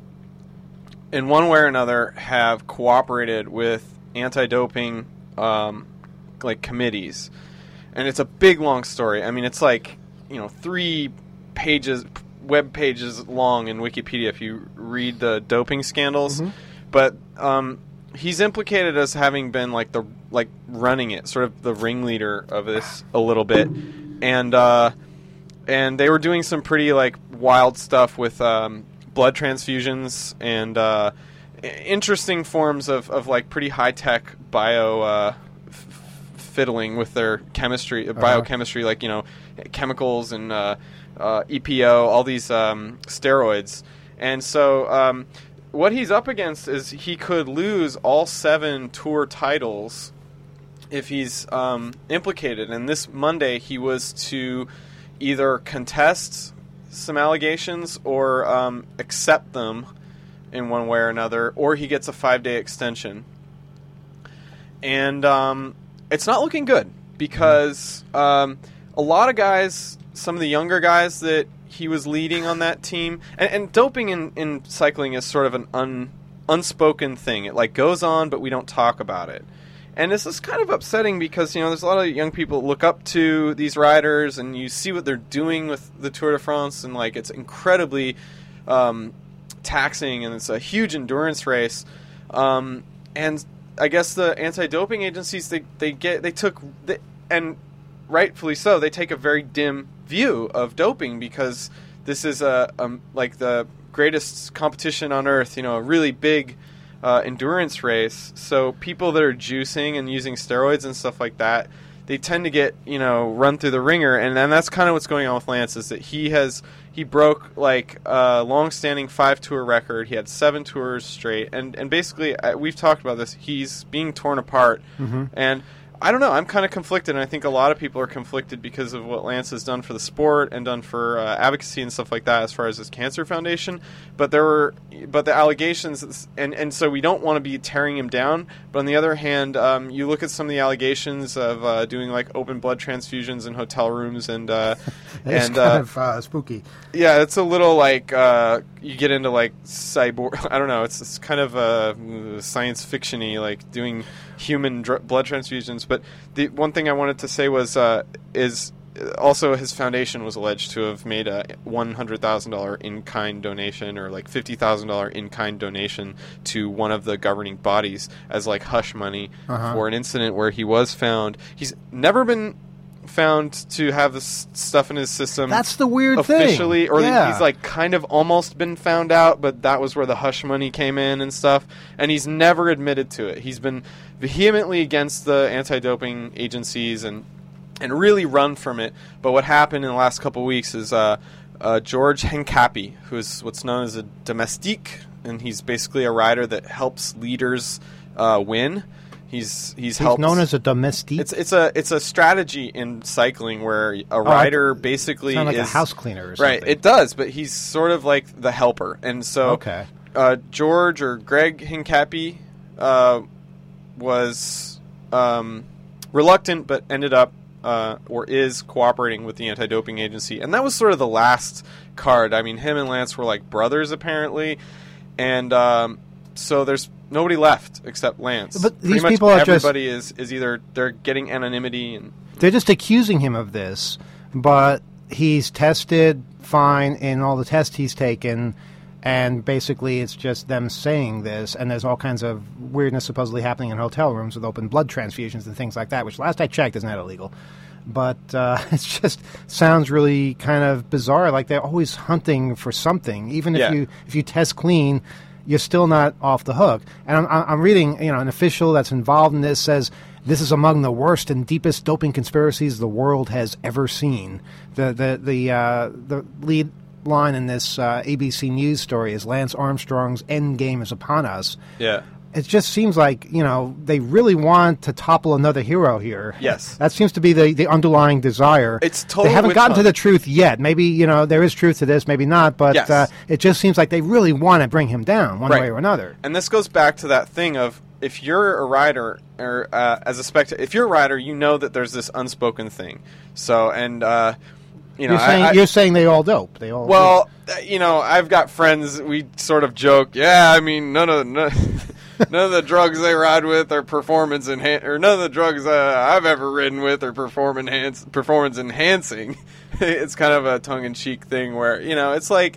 in one way or another, have cooperated with anti-doping um, like committees, and it's a big long story. I mean, it's like you know three pages, web pages long in Wikipedia if you read the doping scandals. Mm-hmm. But um, he's implicated as having been like the like running it, sort of the ringleader of this a little bit, and. Uh, And they were doing some pretty like wild stuff with um, blood transfusions and uh, interesting forms of, of like pretty high tech bio uh, f- fiddling with their chemistry, uh, biochemistry, like you know chemicals and uh, uh, E P O, all these um, steroids. And so um, what he's up against is he could lose all seven tour titles if he's um, implicated. And this Monday he was to either contest some allegations or um, accept them in one way or another, or he gets a five-day extension. And um, it's not looking good because um, a lot of guys, some of the younger guys that he was leading on that team, and, and doping in, in cycling is sort of an un, unspoken thing. It like goes on, but we don't talk about it. And this is kind of upsetting because, you know, there's a lot of young people that look up to these riders and you see what they're doing with the Tour de France and, like, it's incredibly um, taxing and it's a huge endurance race. Um, and I guess the anti-doping agencies, they, they get, they took, they, and rightfully so, they take a very dim view of doping because this is, a, a like, the greatest competition on earth, you know, a really big Uh, endurance race. So people that are juicing and using steroids and stuff like that, they tend to get, you know, run through the ringer. And then that's kind of what's going on with Lance is that he has, he broke like a long-standing five-tour record. He had seven tours straight. And, and basically, uh, we've talked about this, he's being torn apart. Mm-hmm. And I don't know. I'm kind of conflicted, and I think a lot of people are conflicted because of what Lance has done for the sport and done for uh, advocacy and stuff like that, as far as his cancer foundation. But there were, but the allegations, and and so we don't want to be tearing him down. But on the other hand, um, you look at some of the allegations of uh, doing like open blood transfusions in hotel rooms, and uh, it's and kind uh, of uh, spooky. Yeah, it's a little like uh, you get into like cyborg. I don't know. It's it's kind of uh, science fiction-y, like doing human dr- blood transfusions. But the one thing I wanted to say was uh, is also his foundation was alleged to have made a one hundred thousand dollar in-kind donation, or like fifty thousand dollar in-kind donation to one of the governing bodies as like hush money Uh-huh. for an incident where he was found. He's never been found to have this stuff in his system. That's the weird thing. Officially, or Yeah. he's like kind of almost been found out, but that was where the hush money came in and stuff. And he's never admitted to it. He's been vehemently against the anti-doping agencies and and really run from it. But what happened in the last couple of weeks is uh, uh, George Hincapie, who is what's known as a domestique, and he's basically a rider that helps leaders uh, win. He's he's, He's helped. known as a domestique. It's it's a it's a strategy in cycling where a rider basically Sound like is a house cleaner or right. something. It does, but he's sort of like the helper, and so Okay. uh, George or Greg Hincapie uh, was um, reluctant, but ended up uh, or is cooperating with the anti-doping agency, and that was sort of the last card. I mean, him and Lance were like brothers apparently, and um, so there's nobody left except Lance. But Pretty these much people are just- everybody is is either they're getting anonymity and They're just accusing him of this, but he's tested fine in all the tests he's taken, and basically it's just them saying this, and there's all kinds of weirdness supposedly happening in hotel rooms with open blood transfusions and things like that, which last I checked is not illegal. But uh, it just sounds really kind of bizarre, like they're always hunting for something. Even if Yeah. you if you test clean, you're still not off the hook. And I'm, I'm reading, you know, an official that's involved in this says this is among the worst and deepest doping conspiracies the world has ever seen. The the the uh, the lead line in this uh, A B C News story is Lance Armstrong's end game is upon us. yeah. It just seems like, you know, they really want to topple another hero here. Yes. That seems to be the, the underlying desire. It's total They haven't witch gotten to hunt. the truth yet. Maybe, you know, there is truth to this, maybe not, but Yes. uh, it just seems like they really want to bring him down one Right. way or another. And this goes back to that thing of if you're a rider or uh, as a spectator, if you're a rider, you know that there's this unspoken thing. So and uh, you know, You're saying, I, I, you're saying they all dope. They all well, uh, you know, I've got friends. We sort of joke. Yeah, I mean, none of none, none of the drugs they ride with are performance enhan- or none of the drugs uh, I've ever ridden with are perform enhance- performance enhancing. It's kind of a tongue in cheek thing where you know it's like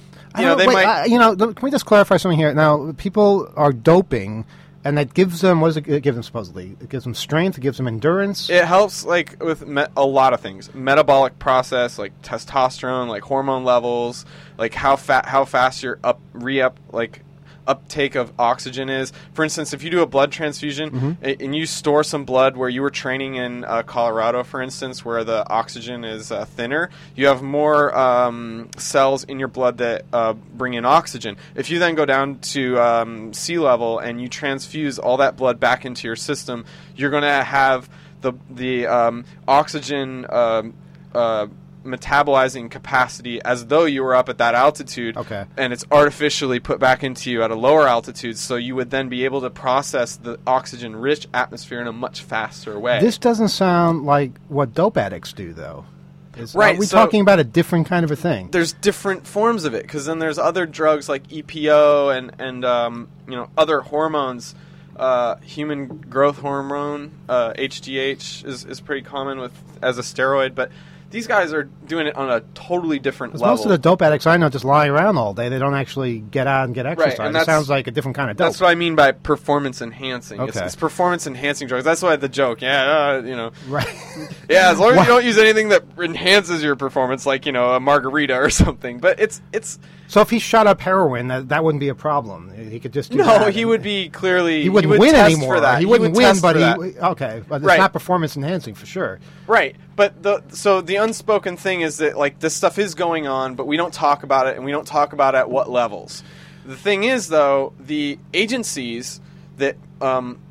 I you know don't- they wait, might. I- you know, can we just clarify something here? Now, people are doping, and that gives them, what does it give them supposedly? It gives them strength, it gives them endurance. It helps like with me- a lot of things, metabolic process, like testosterone, like hormone levels, like how fat, how fast your up re-up, like uptake of oxygen is. For instance, if you do a blood transfusion Mm-hmm. a- and you store some blood where you were training in uh, Colorado, for instance, where the oxygen is uh, thinner, you have more um, cells in your blood that uh, bring in oxygen. If you then go down to um, sea level and you transfuse all that blood back into your system, you're going to have the the um, oxygen um, uh, metabolizing capacity as though you were up at that altitude, Okay. and it's artificially put back into you at a lower altitude, so you would then be able to process the oxygen-rich atmosphere in a much faster way. This doesn't sound like what dope addicts do, though. Is, Right, Are we so- talking about a different kind of a thing? There's different forms of it, because then there's other drugs like E P O and and um, you know other hormones. Uh, human growth hormone, uh, H G H, is, is pretty common with as a steroid, but these guys are doing it on a totally different 'Cause level. most of the dope addicts I know just lie around all day. They don't actually get out and get exercise. and It that's- sounds like a different kind of dope. That's what I mean by performance enhancing. It's, Okay. it's performance enhancing drugs. That's why the joke. Yeah, uh, you know. Right. Yeah, as long as Wha- you don't use anything that enhances your performance, like you know a margarita or something. But it's it's So if he shot up heroin, that, that wouldn't be a problem. He could just do no. that. He would be clearly He wouldn't would win test anymore. For that. He wouldn't would win, test but for he that. w- okay. But it's Right. not performance enhancing for sure. Right, but the so the unspoken thing is that like this stuff is going on, but we don't talk about it, and we don't talk about at what levels. The thing is, though, the agencies that um,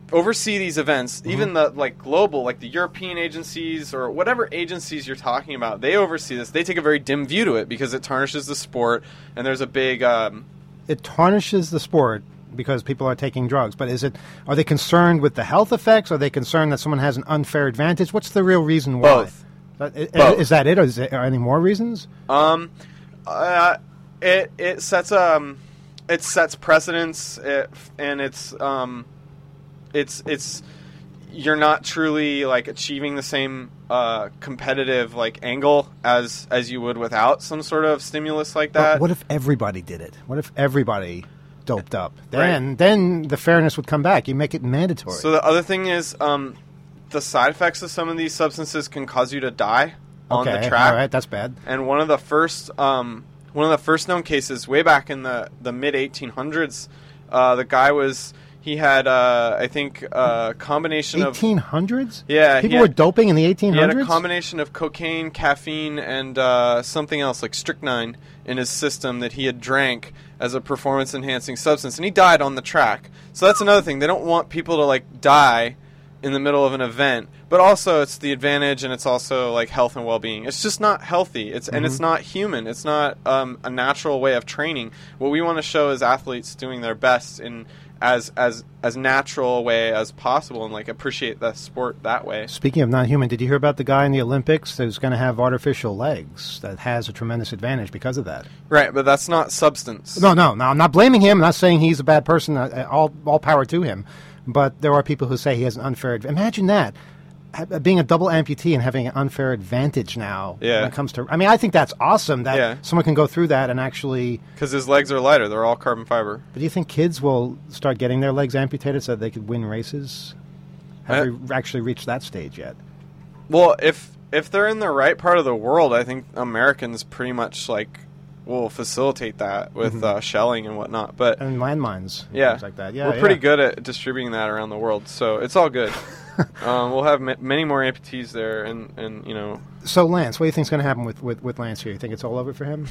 oversee these events, mm-hmm. even the like global, like the European agencies or whatever agencies you're talking about, they oversee this. They take a very dim view to it because it tarnishes the sport, and there's a big. Um, it tarnishes the sport because people are taking drugs, but is it? Are they concerned with the health effects? Are they concerned that someone has an unfair advantage? What's the real reason why? Both. That, is, Both. is that it, or is there any more reasons? Um, uh, it it sets um, it sets precedents, it, and it's um. It's it's you're not truly like achieving the same uh, competitive like angle as as you would without some sort of stimulus like that. But what if everybody did it? What if everybody doped up? Then right. then the fairness would come back. You make it mandatory. So the other thing is um, the side effects of some of these substances can cause you to die on okay, the track. All right, that's bad. And one of the first um, one of the first known cases way back in the the mid eighteen hundreds, uh, the guy was. He had, uh, I think, a combination of... eighteen hundreds? Yeah. People had, were doping in the eighteen hundreds? He had a combination of cocaine, caffeine, and uh, something else, like strychnine, in his system that he had drank as a performance-enhancing substance. And he died on the track. So that's another thing. They don't want people to, like, die in the middle of an event. But also, it's the advantage, and it's also, like, health and well-being. It's just not healthy. It's mm-hmm. And it's not human. It's not um, a natural way of training. What we want to show is athletes doing their best in... as as as natural a way as possible and like appreciate the sport that way. Speaking of not human, did you hear about the guy in the Olympics who's going to have artificial legs that has a tremendous advantage because of that? Right, but that's not substance. No, no, no. I'm not blaming him. I'm not saying he's a bad person. All all power to him. But there are people who say he has an unfair advantage. Imagine that. Being a double amputee and having an unfair advantage now yeah. when it comes to... I mean, I think that's awesome that yeah. someone can go through that and actually... Because his legs are lighter. They're all carbon fiber. But do you think kids will start getting their legs amputated so they could win races? Have I, we actually reached that stage yet? Well, if if they're in the right part of the world, I think Americans pretty much, like, will facilitate that with mm-hmm. uh, shelling and whatnot. But and landmines and yeah, things like that. Yeah, we're yeah. pretty good at distributing that around the world, so it's all good. um, we'll have m- many more amputees there, and, and you know. So Lance, what do you think is going to happen with, with, with Lance here? You think it's all over for him?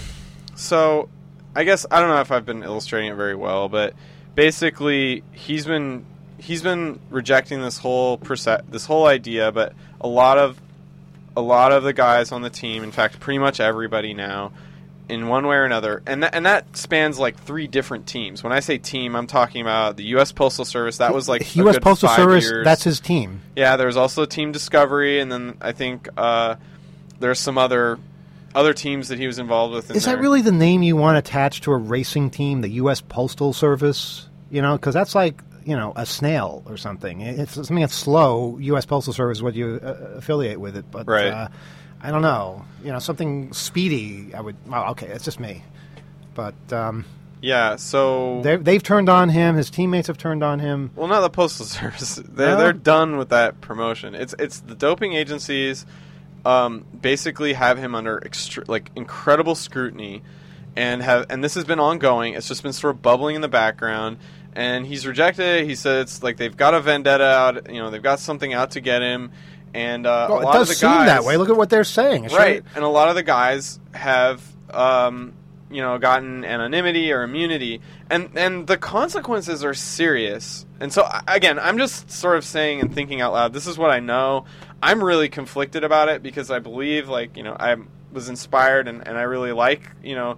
So, I guess I don't know if I've been illustrating it very well, but basically he's been he's been rejecting this whole perce- this whole idea. But a lot of a lot of the guys on the team, in fact, pretty much everybody now, in one way or another, and that, and that spans like three different teams. When I say team, I'm talking about the U S Postal Service. That was like U S a good Postal five Service. Years. That's his team. Yeah, there's also Team Discovery, and then I think uh, there's some other other teams that he was involved with. In Is there. that really the name you want attached to a racing team? The U S Postal Service? You know, because that's like you know a snail or something. It's something that's slow. U S Postal Service is what you uh, affiliate with it, but. Right. Uh, I don't know. You know, something speedy, I would... Well, okay, it's just me. But, um... yeah, so... They've turned on him. His teammates have turned on him. Well, not the Postal Service. They're, no? they're done with that promotion. It's it's the doping agencies um, basically have him under extre- like incredible scrutiny, and have and this has been ongoing. It's just been sort of bubbling in the background, and he's rejected it. He said it's like they've got a vendetta out. You know, they've got something out to get him. And uh, well, a lot it does of the seem guys, that way. Look at what they're saying. It's right? Really... And a lot of the guys have, um, you know, gotten anonymity or immunity, and and the consequences are serious. And so again, I'm just sort of saying and thinking out loud. This is what I know. I'm really conflicted about it because I believe, like, you know, I was inspired and, and I really like, you know,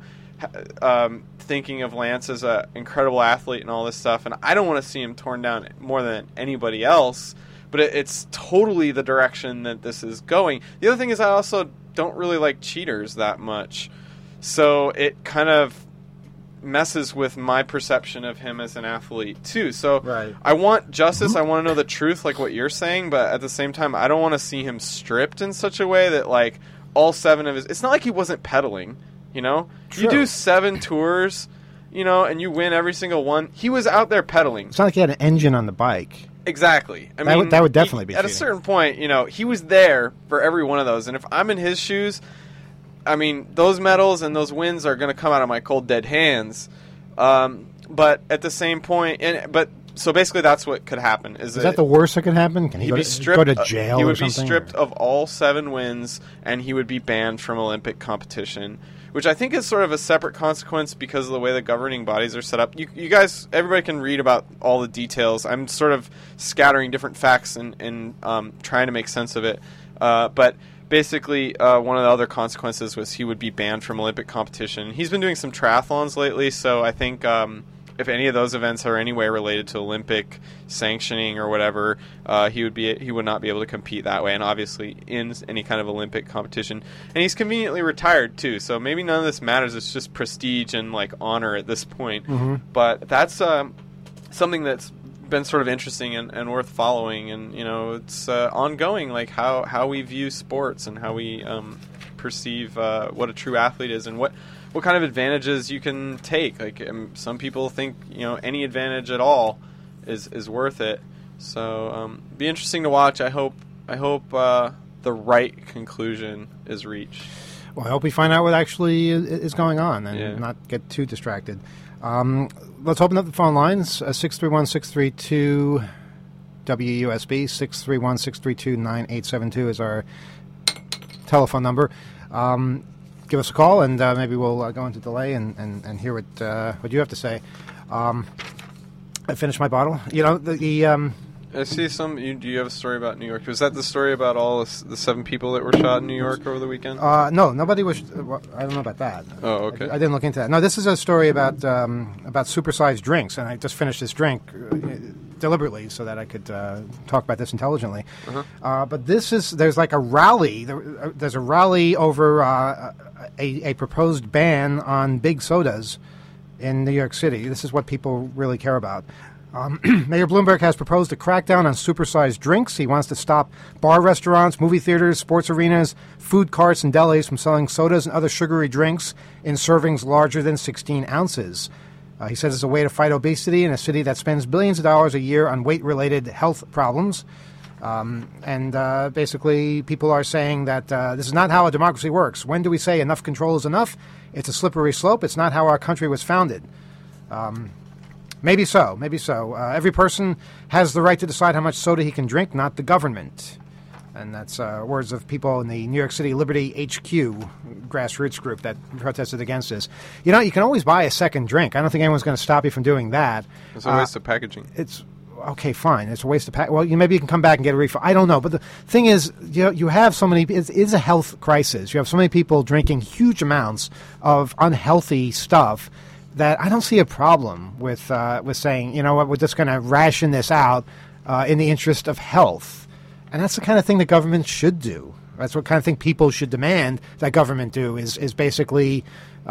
um, thinking of Lance as an incredible athlete and all this stuff, and I don't want to see him torn down more than anybody else. But it, it's totally the direction that this is going. The other thing is I also don't really like cheaters that much. So it kind of messes with my perception of him as an athlete, too. So right. I want justice. I want to know the truth, like what you're saying. But at the same time, I don't want to see him stripped in such a way that, like, all seven of his... It's not like he wasn't pedaling, you know? True. You do seven tours, you know, and you win every single one. He was out there pedaling. It's not like he had an engine on the bike. Exactly. I that mean, would, that would definitely he, be at cheating. a certain point. You know, he was there for every one of those, and if I'm in his shoes, I mean, those medals and those wins are going to come out of my cold dead hands. Um, but at the same point, and but so basically, that's what could happen. Is, is that, that the worst that could happen? Can he go, be to, stripped, go to jail? He would or something, be stripped or? of all seven wins, and he would be banned from Olympic competition. which I think is sort of a separate consequence because of the way the governing bodies are set up. You, you guys, everybody can read about all the details. I'm sort of scattering different facts and, and um, trying to make sense of it. Uh, but basically, uh, one of the other consequences was he would be banned from Olympic competition. He's been doing some triathlons lately, so I think um, if any of those events are any way related to Olympic sanctioning or whatever, uh, he would be he would not be able to compete that way, and obviously in any kind of Olympic competition. And he's conveniently retired too, so maybe none of this matters. It's just prestige and like honor at this point. Mm-hmm. But that's um, something that's been sort of interesting and, and worth following, and you know it's uh, ongoing, like how how we view sports and how we um, perceive uh, what a true athlete is and what what kind of advantages you can take. Like um, some people think you know any advantage at all is is worth it. So um, be interesting to watch. I hope I hope uh, the right conclusion is reached. Well, I hope we find out what actually is going on and Yeah. not get too distracted. Um, let's open up the phone lines. Uh, six three one, six three two, W U S B. six three one, six three two, nine eight seven two is our telephone number. Um, give us a call, and uh, maybe we'll uh, go into delay and, and, and hear what uh, what you have to say. Um, I finished my bottle. You know, the... the um, I see some. You, do you have a story about New York? Was that the story about all the, s- the seven people that were shot in New York over the weekend? Uh, no, nobody was. Uh, well, I don't know about that. Oh, okay. I, I didn't look into that. No, this is a story about um, about supersized drinks, and I just finished this drink uh, deliberately so that I could uh, talk about this intelligently. Uh-huh. Uh, but this is there's like a rally. There, uh, there's a rally over uh, a, a proposed ban on big sodas in New York City. This is what people really care about. Um, Mayor Bloomberg has proposed a crackdown on supersized drinks. He wants to stop bar restaurants, movie theaters, sports arenas, food carts, and delis from selling sodas and other sugary drinks in servings larger than sixteen ounces. Uh, he says it's a way to fight obesity in a city that spends billions of dollars a year on weight-related health problems. Um, and uh, basically, people are saying that uh, this is not how a democracy works. When do we say enough control is enough? It's a slippery slope. It's not how our country was founded. Um, maybe so, maybe so. Uh, every person has the right to decide how much soda he can drink, not the government. And that's uh, words of people in the New York City Liberty H Q grassroots group that protested against this. You know, you can always buy a second drink. I don't think anyone's going to stop you from doing that. It's a waste uh, of packaging. It's okay, fine. It's a waste of pack. Well, you, maybe you can come back and get a refill. I don't know. But the thing is, you know, you have so many. It is a health crisis. You have so many people drinking huge amounts of unhealthy stuff that I don't see a problem with uh, with saying, you know what, we're just going to ration this out uh, in the interest of health. And that's the kind of thing the government should do. That's what kind of thing people should demand that government do is is basically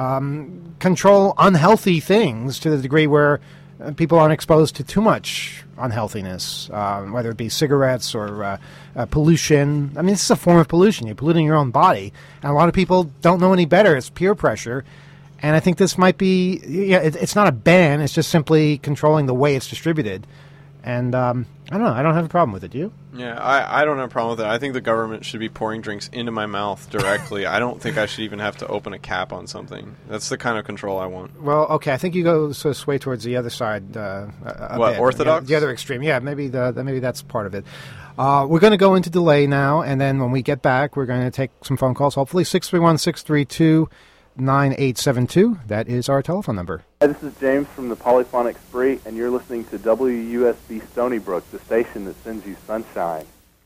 um, control unhealthy things to the degree where uh, people aren't exposed to too much unhealthiness, uh, whether it be cigarettes or uh, uh, pollution. I mean, this is a form of pollution. You're polluting your own body. And a lot of people don't know any better. It's peer pressure. And I think this might be, yeah, it, it's not a ban. It's just simply controlling the way it's distributed. And um, I don't know. I don't have a problem with it. Do you? Yeah, I, I don't have a problem with it. I think the government should be pouring drinks into my mouth directly. I don't think I should even have to open a cap on something. That's the kind of control I want. Well, okay. I think you go sort of sway towards the other side. Uh, a what, bit. orthodox? The other extreme. Yeah, maybe the, the maybe that's part of it. Uh, we're going to go into delay now, and then when we get back, we're going to take some phone calls. Hopefully, six three one, six three two, nine eight seven two. That is our telephone number. Hi, this is James from the Polyphonic Spree, and you're listening to W U S B Stony Brook, the station that sends you sunshine.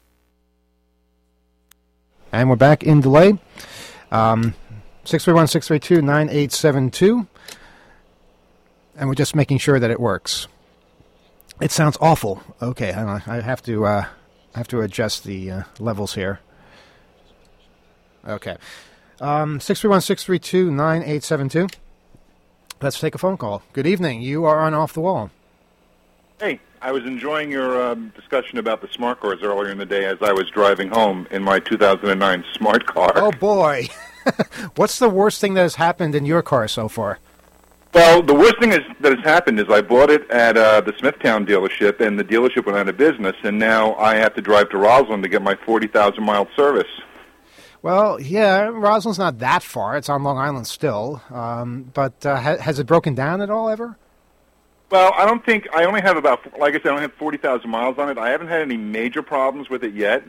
And we're back in delay. Um, six three one, six three two, nine eight seven two. And we're just making sure that it works. It sounds awful. Okay, I, I have to uh, have to adjust the uh, levels here. Okay. Um, six three one, six three two, nine eight seven two. Let's take a phone call. Good evening. You are on Off the Wall. Hey, I was enjoying your um, discussion about the smart cars earlier in the day as I was driving home in my two thousand nine smart car. Oh, boy. What's the worst thing that has happened in your car so far? Well, the worst thing is, that has happened is I bought it at uh, the Smithtown dealership, and the dealership went out of business, and now I have to drive to Roslyn to get my forty thousand mile service. Well, yeah, Roslyn's not that far. It's on Long Island still. Um, but uh, ha- has it broken down at all ever? Well, I don't think, I only have about, like I said, I only have forty thousand miles on it. I haven't had any major problems with it yet.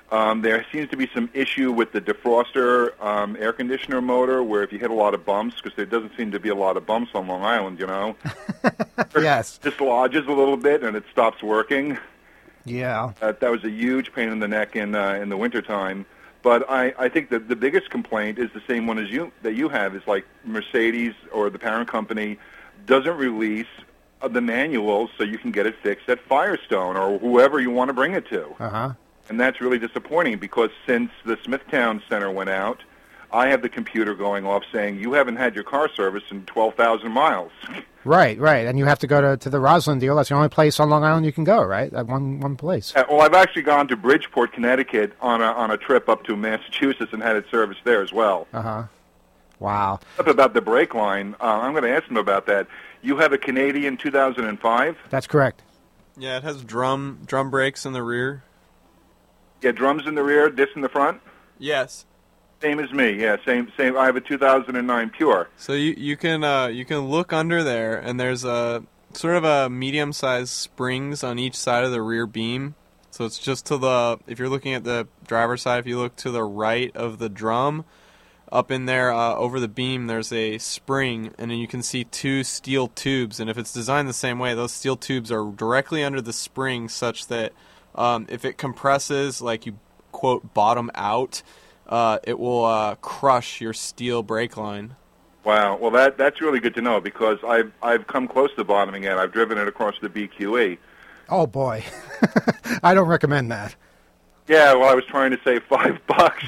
Um, there seems to be some issue with the defroster um, air conditioner motor, where if you hit a lot of bumps, because there doesn't seem to be a lot of bumps on Long Island, you know, Yes. dislodges a little bit and it stops working. Yeah. Uh, that was a huge pain in the neck in uh, in the wintertime. But I, I think that the biggest complaint is the same one as you that you have, is like Mercedes or the parent company doesn't release uh, the manuals so you can get it fixed at Firestone or whoever you want to bring it to. Uh-huh. And that's really disappointing, because since the Smithtown Center went out, I have the computer going off saying, you haven't had your car serviced in twelve thousand miles. Right, right. And you have to go to, to the Roslyn deal. That's the only place on Long Island you can go, right? That one one place. Uh, well, I've actually gone to Bridgeport, Connecticut on a, on a trip up to Massachusetts and had it serviced there as well. Uh-huh. Wow. Up about the brake line, uh, I'm going to ask him about that. You have a Canadian two thousand five? That's correct. Yeah, it has drum drum brakes in the rear. Yeah, drums in the rear, discs in the front? Yes. Same as me, yeah, same, same. I have a two thousand nine Pure. So you you can uh, you can look under there, and there's a sort of a medium-sized springs on each side of the rear beam. So it's just to the, if you're looking at the driver's side, if you look to the right of the drum, up in there uh, over the beam, there's a spring, and then you can see two steel tubes. And if it's designed the same way, those steel tubes are directly under the spring, such that um, if it compresses, like you quote bottom out, uh, it will uh, crush your steel brake line. Wow, well that that's really good to know, because I've I've come close to bottoming out. I've driven it across the B Q E. Oh, boy. I don't recommend that. Yeah, well, I was trying to save five bucks.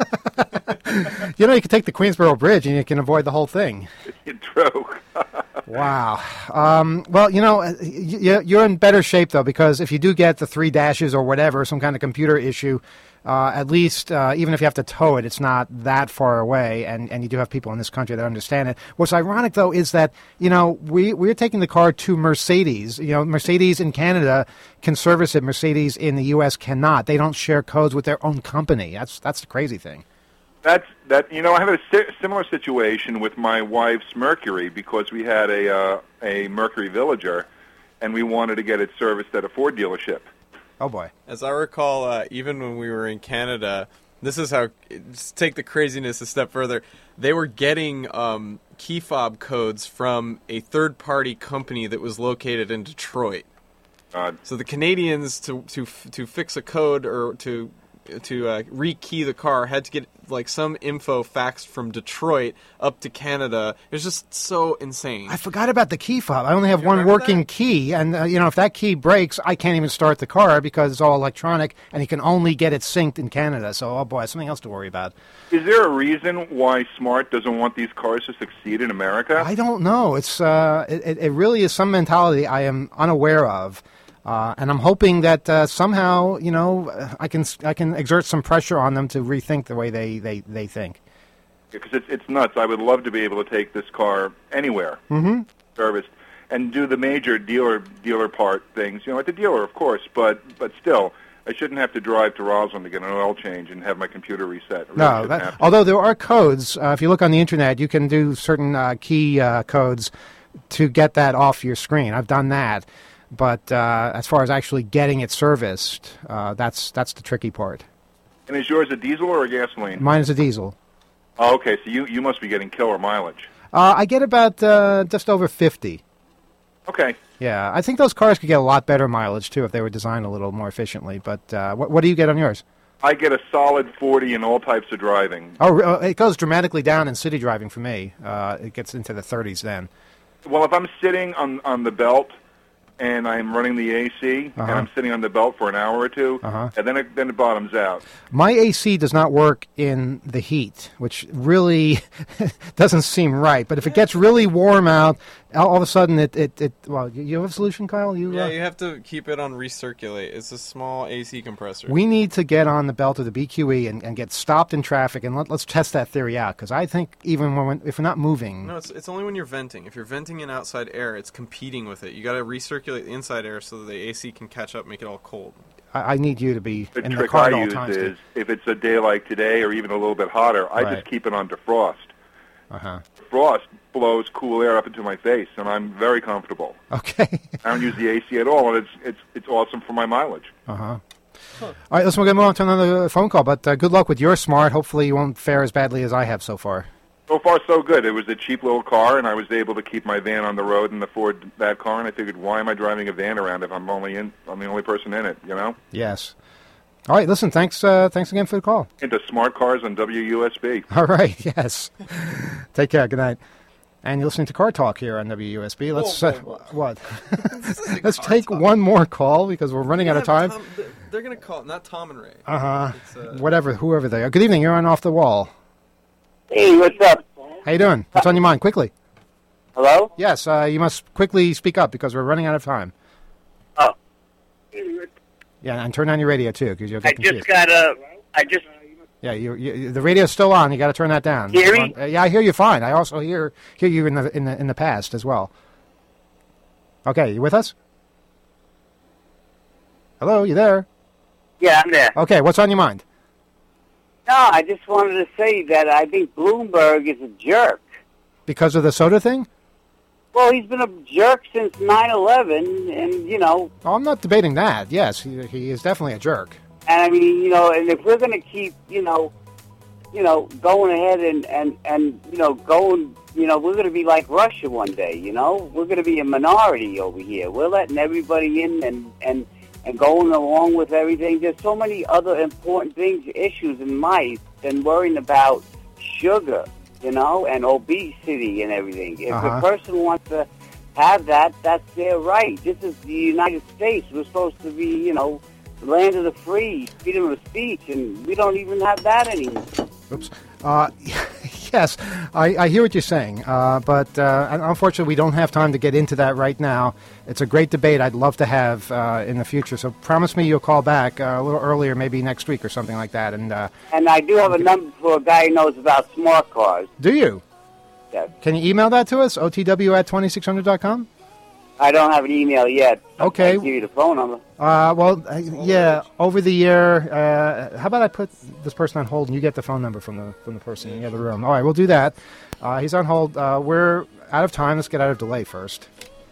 You know, you can take the Queensboro Bridge and you can avoid the whole thing. True. Wow. Um, well, you know, y- you're in better shape, though, because if you do get the three dashes or whatever, some kind of computer issue, uh, at least uh, even if you have to tow it, it's not that far away, and, and you do have people in this country that understand it. What's ironic, though, is that, you know, we, we're taking the car to Mercedes. You know, Mercedes in Canada can service it. Mercedes in the U S cannot. They don't share codes with their own company. That's that's the crazy thing. That's that. You know, I have a si- similar situation with my wife's Mercury, because we had a uh, a Mercury Villager, and we wanted to get it serviced at a Ford dealership. Oh boy! As I recall, uh, even when we were in Canada, this is how. Just take the craziness a step further. They were getting um, key fob codes from a third-party company that was located in Detroit. God. So the Canadians, to to to fix a code or to to uh, rekey the car, had to get like some info faxed from Detroit up to Canada. It was just so insane. I forgot about the key fob. I only have You one remember working that? key, and uh, you know, if that key breaks, I can't even start the car because it's all electronic, and you can only get it synced in Canada. So, oh boy, something else to worry about. Is there a reason why Smart doesn't want these cars to succeed in America? I don't know. It's uh, it, it really is some mentality I am unaware of. Uh, and I'm hoping that uh, somehow, you know, I can I can exert some pressure on them to rethink the way they, they, they think. Because it's it's nuts. I would love to be able to take this car anywhere, Mm-hmm. serviced, and do the major dealer dealer part things. You know, at the dealer, of course, but but still, I shouldn't have to drive to Roslyn to get an oil change and have my computer reset. I really No, shouldn't that, have to. although there are codes. Uh, if you look on the internet, you can do certain uh, key uh, codes to get that off your screen. I've done that. But uh, as far as actually getting it serviced, uh, that's that's the tricky part. And is yours a diesel or a gasoline? Mine is a diesel. Oh, okay, so you, you must be getting killer mileage. Uh, I get about uh, just over fifty. Okay. Yeah, I think those cars could get a lot better mileage, too, if they were designed a little more efficiently. But uh, what, what do you get on yours? I get a solid forty in all types of driving. Oh, uh, it goes dramatically down in city driving for me. Uh, it gets into the thirties then. Well, if I'm sitting on, on the belt and I'm running the A C, Uh-huh. and I'm sitting on the belt for an hour or two, Uh-huh. and then it, then it bottoms out. My A C does not work in the heat, which really doesn't seem right. But if it gets really warm out, all all of a sudden it, it, it well, you you have a solution, Kyle? You, Yeah, uh, you have to keep it on recirculate. It's a small A C compressor. We need to get on the belt of the B Q E and, and get stopped in traffic, and let, let's test that theory out, because I think even when if we're not moving... No, it's it's only when you're venting. If you're venting in outside air, it's competing with it. You got to recirculate the inside air so that the A C can catch up, and make it all cold. I, I need you to be The in the trick car at I all use times. is, if it's a day like today or even a little bit hotter, I Right. just keep it on defrost. Uh-huh. Frost blows cool air up into my face, and I'm very comfortable. Okay. I don't use the A C at all, and it's it's it's awesome for my mileage. Uh-huh. All right, listen, we're going to move on to another phone call, but uh, good luck with your Smart. Hopefully you won't fare as badly as I have so far. So far, so good. It was a cheap little car, and I was able to keep my van on the road and afford that car. And I figured, why am I driving a van around if I'm only in? I'm the only person in it. You know. Yes. All right. Listen. Thanks. Uh, thanks again for the call. Into smart cars on W U S B. All right. Yes. Take care. Good night. And you're listening to Car Talk here on W U S B. Let's whoa, uh, whoa, whoa. what? Let's take talk. one more call because we're running out of time. Tom, they're going to call not Tom and Ray. Uh-huh. uh Whatever, whoever they are. Good evening. You're on Off the Wall. Hey, what's up? How you doing? What's on your mind? Quickly. Hello? Yes, uh, you must quickly speak up because we're running out of time. Oh. Yeah, and turn on your radio, too, because you'll get I confused. just got a... I just... Yeah, you, you, the radio's still on. You got to turn that down. Hear me? Uh, yeah, I hear you fine. I also hear hear you in the in the in the past as well. Okay, you with us? Hello, you there? Yeah, I'm there. Okay, what's on your mind? No, I just wanted to say that I think Bloomberg is a jerk. Because of the soda thing? Well, he's been a jerk since nine eleven, and, you know... Oh, I'm not debating that. Yes, he, he is definitely a jerk. And, I mean, you know, and if we're going to keep, you know, you know, going ahead and, and, and you know, going... You know, we're going to be like Russia one day, you know? We're going to be a minority over here. We're letting everybody in and, and, and going along with everything. There's so many other important things, issues in life than worrying about sugar, you know, and obesity and everything. If Uh-huh. a person wants to have that, that's their right. This is the United States. We're supposed to be, you know, the land of the free, freedom of speech, and we don't even have that anymore. Oops. Uh, yes, I, I hear what you're saying, uh, but uh, unfortunately we don't have time to get into that right now. It's a great debate I'd love to have uh, in the future, so promise me you'll call back uh, a little earlier, maybe next week or something like that. And uh, And I do have a number for a guy who knows about smart cars. do you? Yes. Can you email that to us, O T W at twenty-six hundred dot com? I don't have an email yet. Okay. I can give you the phone number. Uh, well, uh, yeah, over the year, uh, how about I put this person on hold and you get the phone number from the from the person in the other room? All right, we'll do that. Uh, he's on hold. Uh, we're out of time. Let's get out of delay first.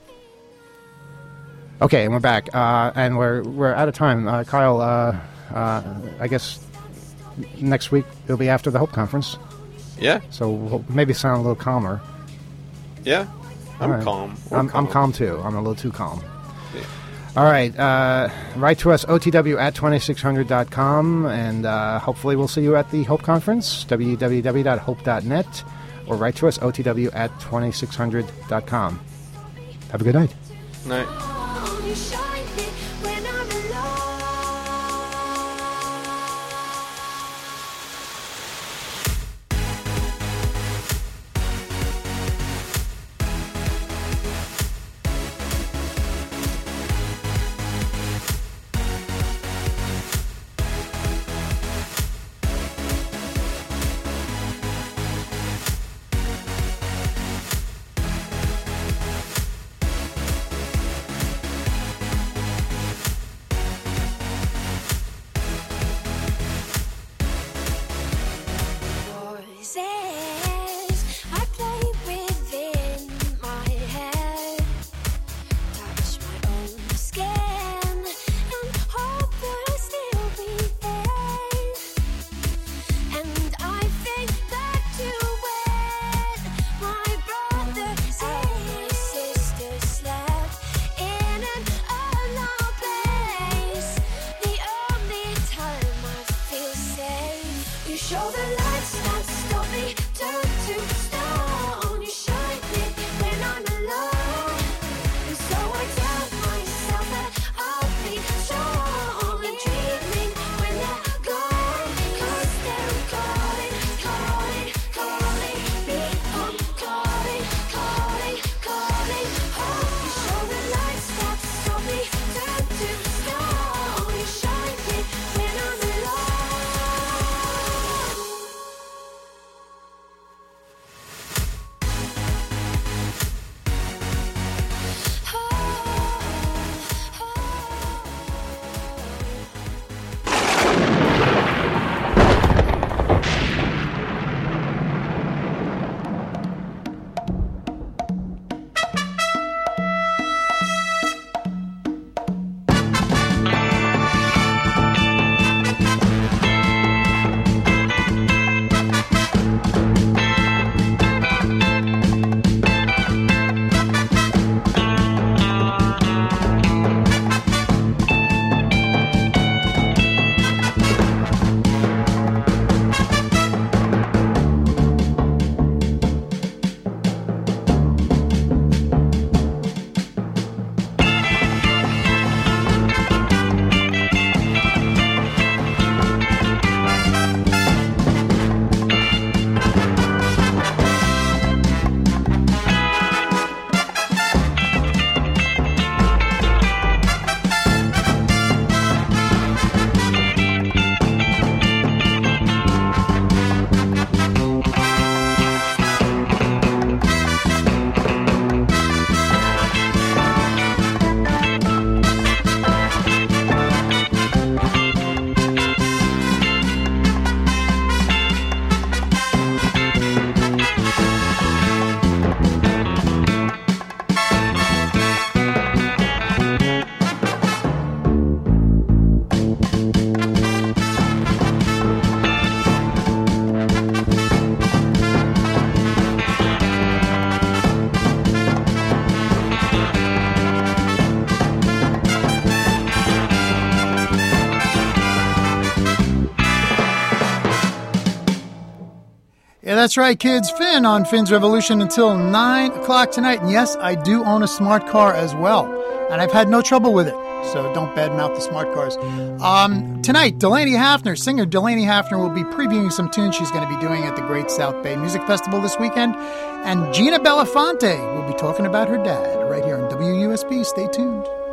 Okay, and we're back, uh, and we're we're out of time. Uh, Kyle, uh, uh, I guess next week it'll be after the Hope Conference. Yeah. So we'll maybe sound a little calmer. Yeah. I'm All right. calm. We're I'm calm. I'm calm too. I'm a little too calm. Yeah. All right. Uh, write to us, O T W at twenty-six hundred dot com, and uh, hopefully we'll see you at the Hope Conference, w w w dot hope dot net, or write to us, O T W at twenty-six hundred dot com. Have a good night. Night. that's right, kids. Finn on Finn's Revolution until nine o'clock tonight. And yes, I do own a smart car as well. And I've had no trouble with it. So don't badmouth the smart cars. Um, tonight, Delaney Hafner, singer Delaney Hafner, will be previewing some tunes she's going to be doing at the Great South Bay Music Festival this weekend. And Gina Belafonte will be talking about her dad right here on W U S B. Stay tuned.